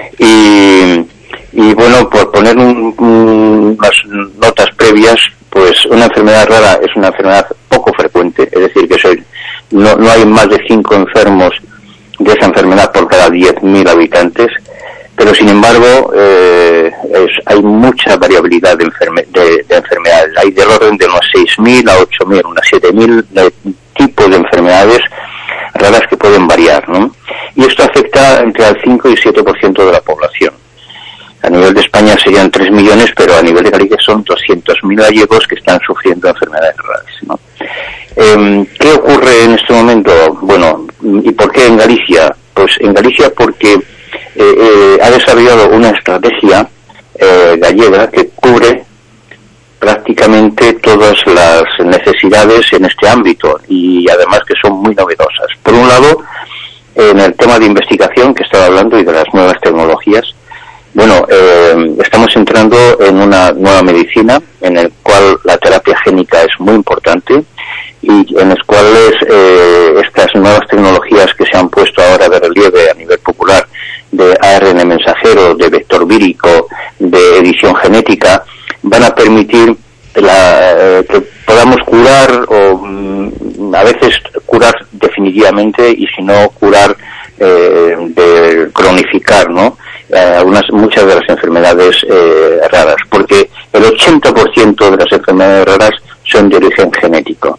Y, y bueno, por poner un, un, unas notas previas, pues una enfermedad rara es una enfermedad poco frecuente, es decir, que soy, no, no hay más de cinco enfermos de esa enfermedad por cada diez mil habitantes, pero sin embargo eh, es, hay mucha variabilidad de, enferme, de, de enfermedades. Hay del orden de unos seis mil a ocho mil, unas siete mil tipos de enfermedades raras que pueden variar, ¿no? Y esto afecta entre el cinco y siete por ciento de la población. A nivel de España serían tres millones, pero a nivel de Galicia son doscientos mil gallegos que están sufriendo enfermedades raras, ¿no? Eh, ¿Qué ocurre en este momento? Bueno, ¿y por qué en Galicia? Pues en Galicia porque eh, eh, ha desarrollado una estrategia eh, gallega que cubre prácticamente todas las necesidades en este ámbito y además que son muy novedosas. Por un lado, en el tema de investigación que estaba hablando y de las nuevas tecnologías, bueno, eh, estamos entrando en una nueva medicina en el cual la terapia génica es muy importante y en las cuales eh, estas nuevas tecnologías que se han puesto ahora de relieve a nivel popular de A R N mensajero, de vector vírico, de edición genética, van a permitir la, eh, que podamos curar o mm, a veces curar definitivamente y si no curar eh, de cronificar, ¿no? Algunas, muchas de las enfermedades eh, raras, porque el ochenta por ciento de las enfermedades raras son de origen genético.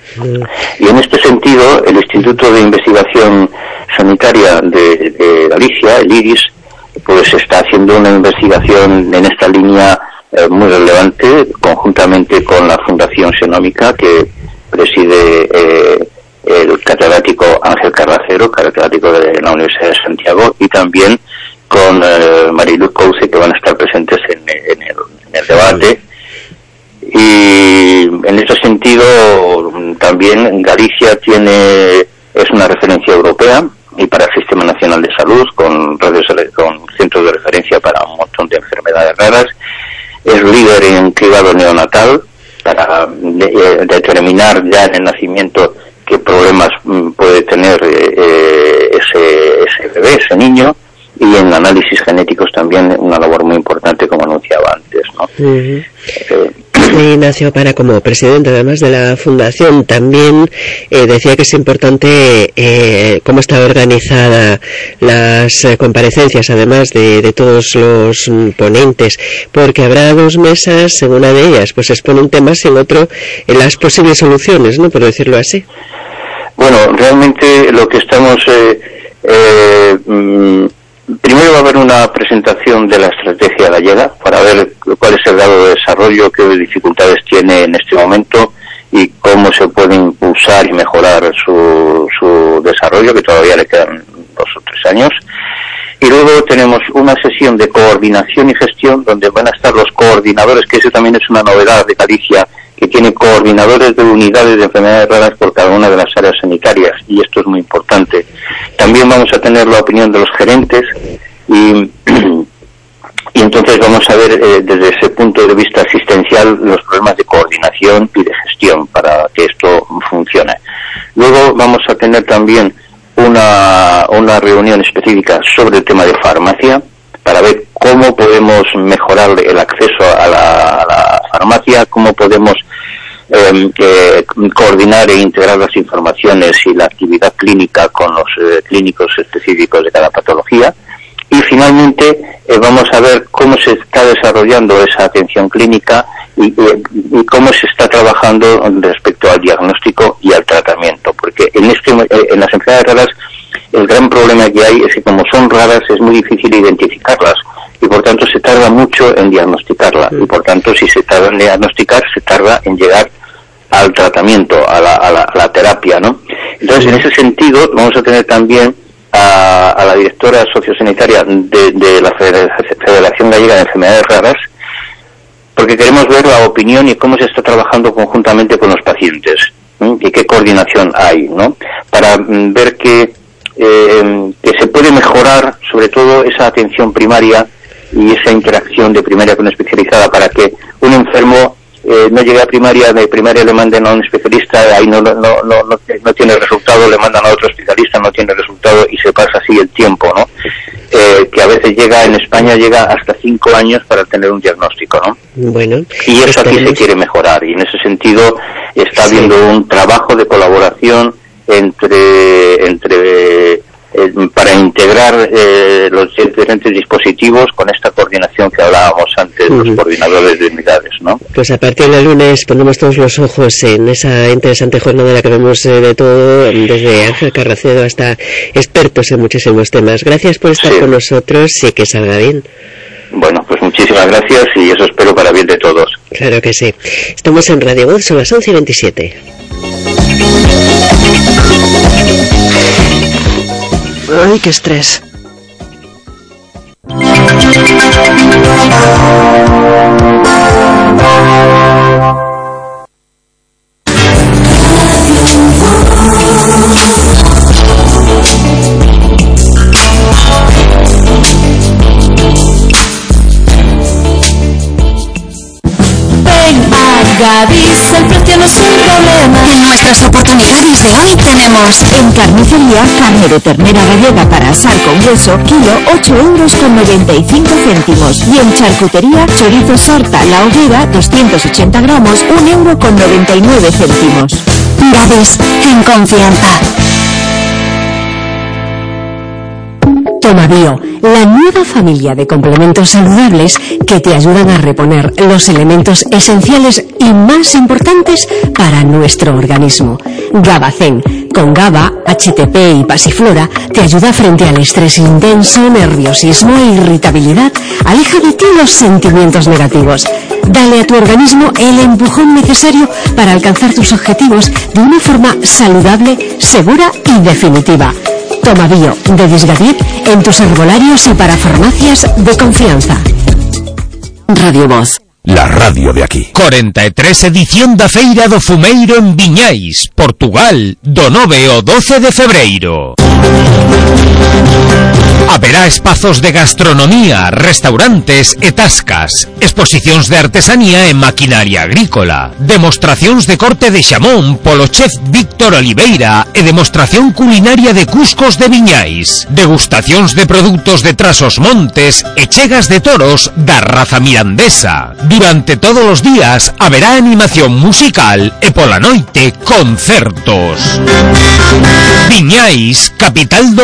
Y en este sentido, el Instituto de Investigación Sanitaria de, de Galicia, el IRIS, pues está haciendo una investigación en esta línea eh, muy relevante, conjuntamente con la Fundación Xenómica, que preside eh, el catedrático Ángel Carracero, catedrático de la Universidad de Santiago, y también con eh, Mariluz Couce, que van a estar presentes en, en, el, en el debate. Y en este sentido también Galicia tiene es una referencia europea y para el Sistema Nacional de Salud con redes con centros de referencia para un montón de enfermedades raras. Es líder en cribado neonatal para de, de, determinar ya en el nacimiento qué problemas mm, puede tener eh, ese, ese bebé, ese niño, y en análisis genéticos también una labor muy importante, como anunciaba antes, ¿no? Uh-huh. eh, Ignacio Para, como presidente además de la fundación, también eh, decía que es importante eh, cómo está organizada las eh, comparecencias, además de, de todos los mm, ponentes, porque habrá dos mesas, en una de ellas pues expone un tema y en otro eh, las posibles soluciones, ¿no? Por decirlo así. Bueno, realmente lo que estamos... Eh, eh, mm, primero va a haber una presentación de la estrategia gallega para ver cuál es el grado de desarrollo, qué dificultades tiene en este momento y cómo se puede impulsar y mejorar su, su desarrollo, que todavía le quedan dos o tres años. Y luego tenemos una sesión de coordinación y gestión donde van a estar los coordinadores, que eso también es una novedad de Galicia, que tiene coordinadores de unidades de enfermedades raras por cada una de las áreas sanitarias, y esto es muy importante. También vamos a tener la opinión de los gerentes y, y entonces vamos a ver eh, desde ese punto de vista asistencial los problemas de coordinación y de gestión para que esto funcione. Luego vamos a tener también una, una reunión específica sobre el tema de farmacia para ver cómo podemos mejorar el acceso a la, a la farmacia, cómo podemos eh, eh, coordinar e integrar las informaciones y la actividad clínica con los eh, clínicos específicos de cada patología. Y finalmente eh, vamos a ver cómo se está desarrollando esa atención clínica y, y, y cómo se está trabajando respecto al diagnóstico y al tratamiento, porque en este eh, en las enfermedades raras el gran problema que hay es que como son raras es muy difícil identificarlas y por tanto se tarda mucho en diagnosticarla y por tanto si se tarda en diagnosticar se tarda en llegar al tratamiento, a la, a la, a la terapia, ¿no? Entonces en ese sentido vamos a tener también a, a la directora sociosanitaria de, de la Federación Gallega de Enfermedades Raras, porque queremos ver la opinión y cómo se está trabajando conjuntamente con los pacientes, ¿no? Y qué coordinación hay, ¿no? Para mm, ver que Eh, que se puede mejorar sobre todo esa atención primaria y esa interacción de primaria con especializada para que un enfermo eh, no llegue a primaria, de primaria le manden a un especialista, ahí no, no, no, no, no tiene resultado, le mandan a otro especialista, no tiene resultado y se pasa así el tiempo, ¿no? Eh, que a veces llega, en España llega hasta cinco años para tener un diagnóstico, ¿no? Bueno. Y eso aquí se quiere mejorar y en ese sentido está sí. habiendo un trabajo de colaboración entre entre eh, para integrar eh, los diferentes dispositivos con esta coordinación que hablábamos antes, uh-huh. los coordinadores de unidades, ¿no? Pues a partir del lunes ponemos todos los ojos en esa interesante jornada en la que vemos eh, de todo, desde Ángel Carracedo hasta expertos en muchísimos temas. Gracias por estar sí. con nosotros y que salga bien. Bueno, pues muchísimas gracias y eso espero para bien de todos. Claro que sí. Estamos en Radio Voz, son las once y veintisiete. Ay, qué estrés. Gadis, el precio no es un problema. En nuestras oportunidades de hoy tenemos en carnicería carne de ternera gallega para asar con hueso, kilo ocho euros con noventa y cinco céntimos. Y en charcutería chorizo sarta la hoguera doscientos ochenta gramos, un euro con noventa y nueve céntimos. Gadis, en confianza. Tomabio, la nueva familia de complementos saludables que te ayudan a reponer los elementos esenciales y más importantes para nuestro organismo. Gabacén, con GABA, H T P y pasiflora, te ayuda frente al estrés intenso, nerviosismo e irritabilidad. Aleja de ti los sentimientos negativos. Dale a tu organismo el empujón necesario para alcanzar tus objetivos de una forma saludable, segura y definitiva. Tomabio, de Disgadir, en tus herbolarios y para farmacias de confianza. Radio Voz. La radio de aquí. cuarenta y tres edición da Feira do Fumeiro en Viñais, Portugal, do nove ao doce de febreiro. Haberá espazos de gastronomía, restaurantes e tascas, exposicións de artesanía e maquinaria agrícola, demostracións de corte de xamón polo chef Víctor Oliveira e demostración culinaria de cuscos de Viñais, degustacións de produtos de Trasos Montes e chegas de toros da raza mirandesa. Durante todos os días haberá animación musical e pola noite concertos. Viñais, capital do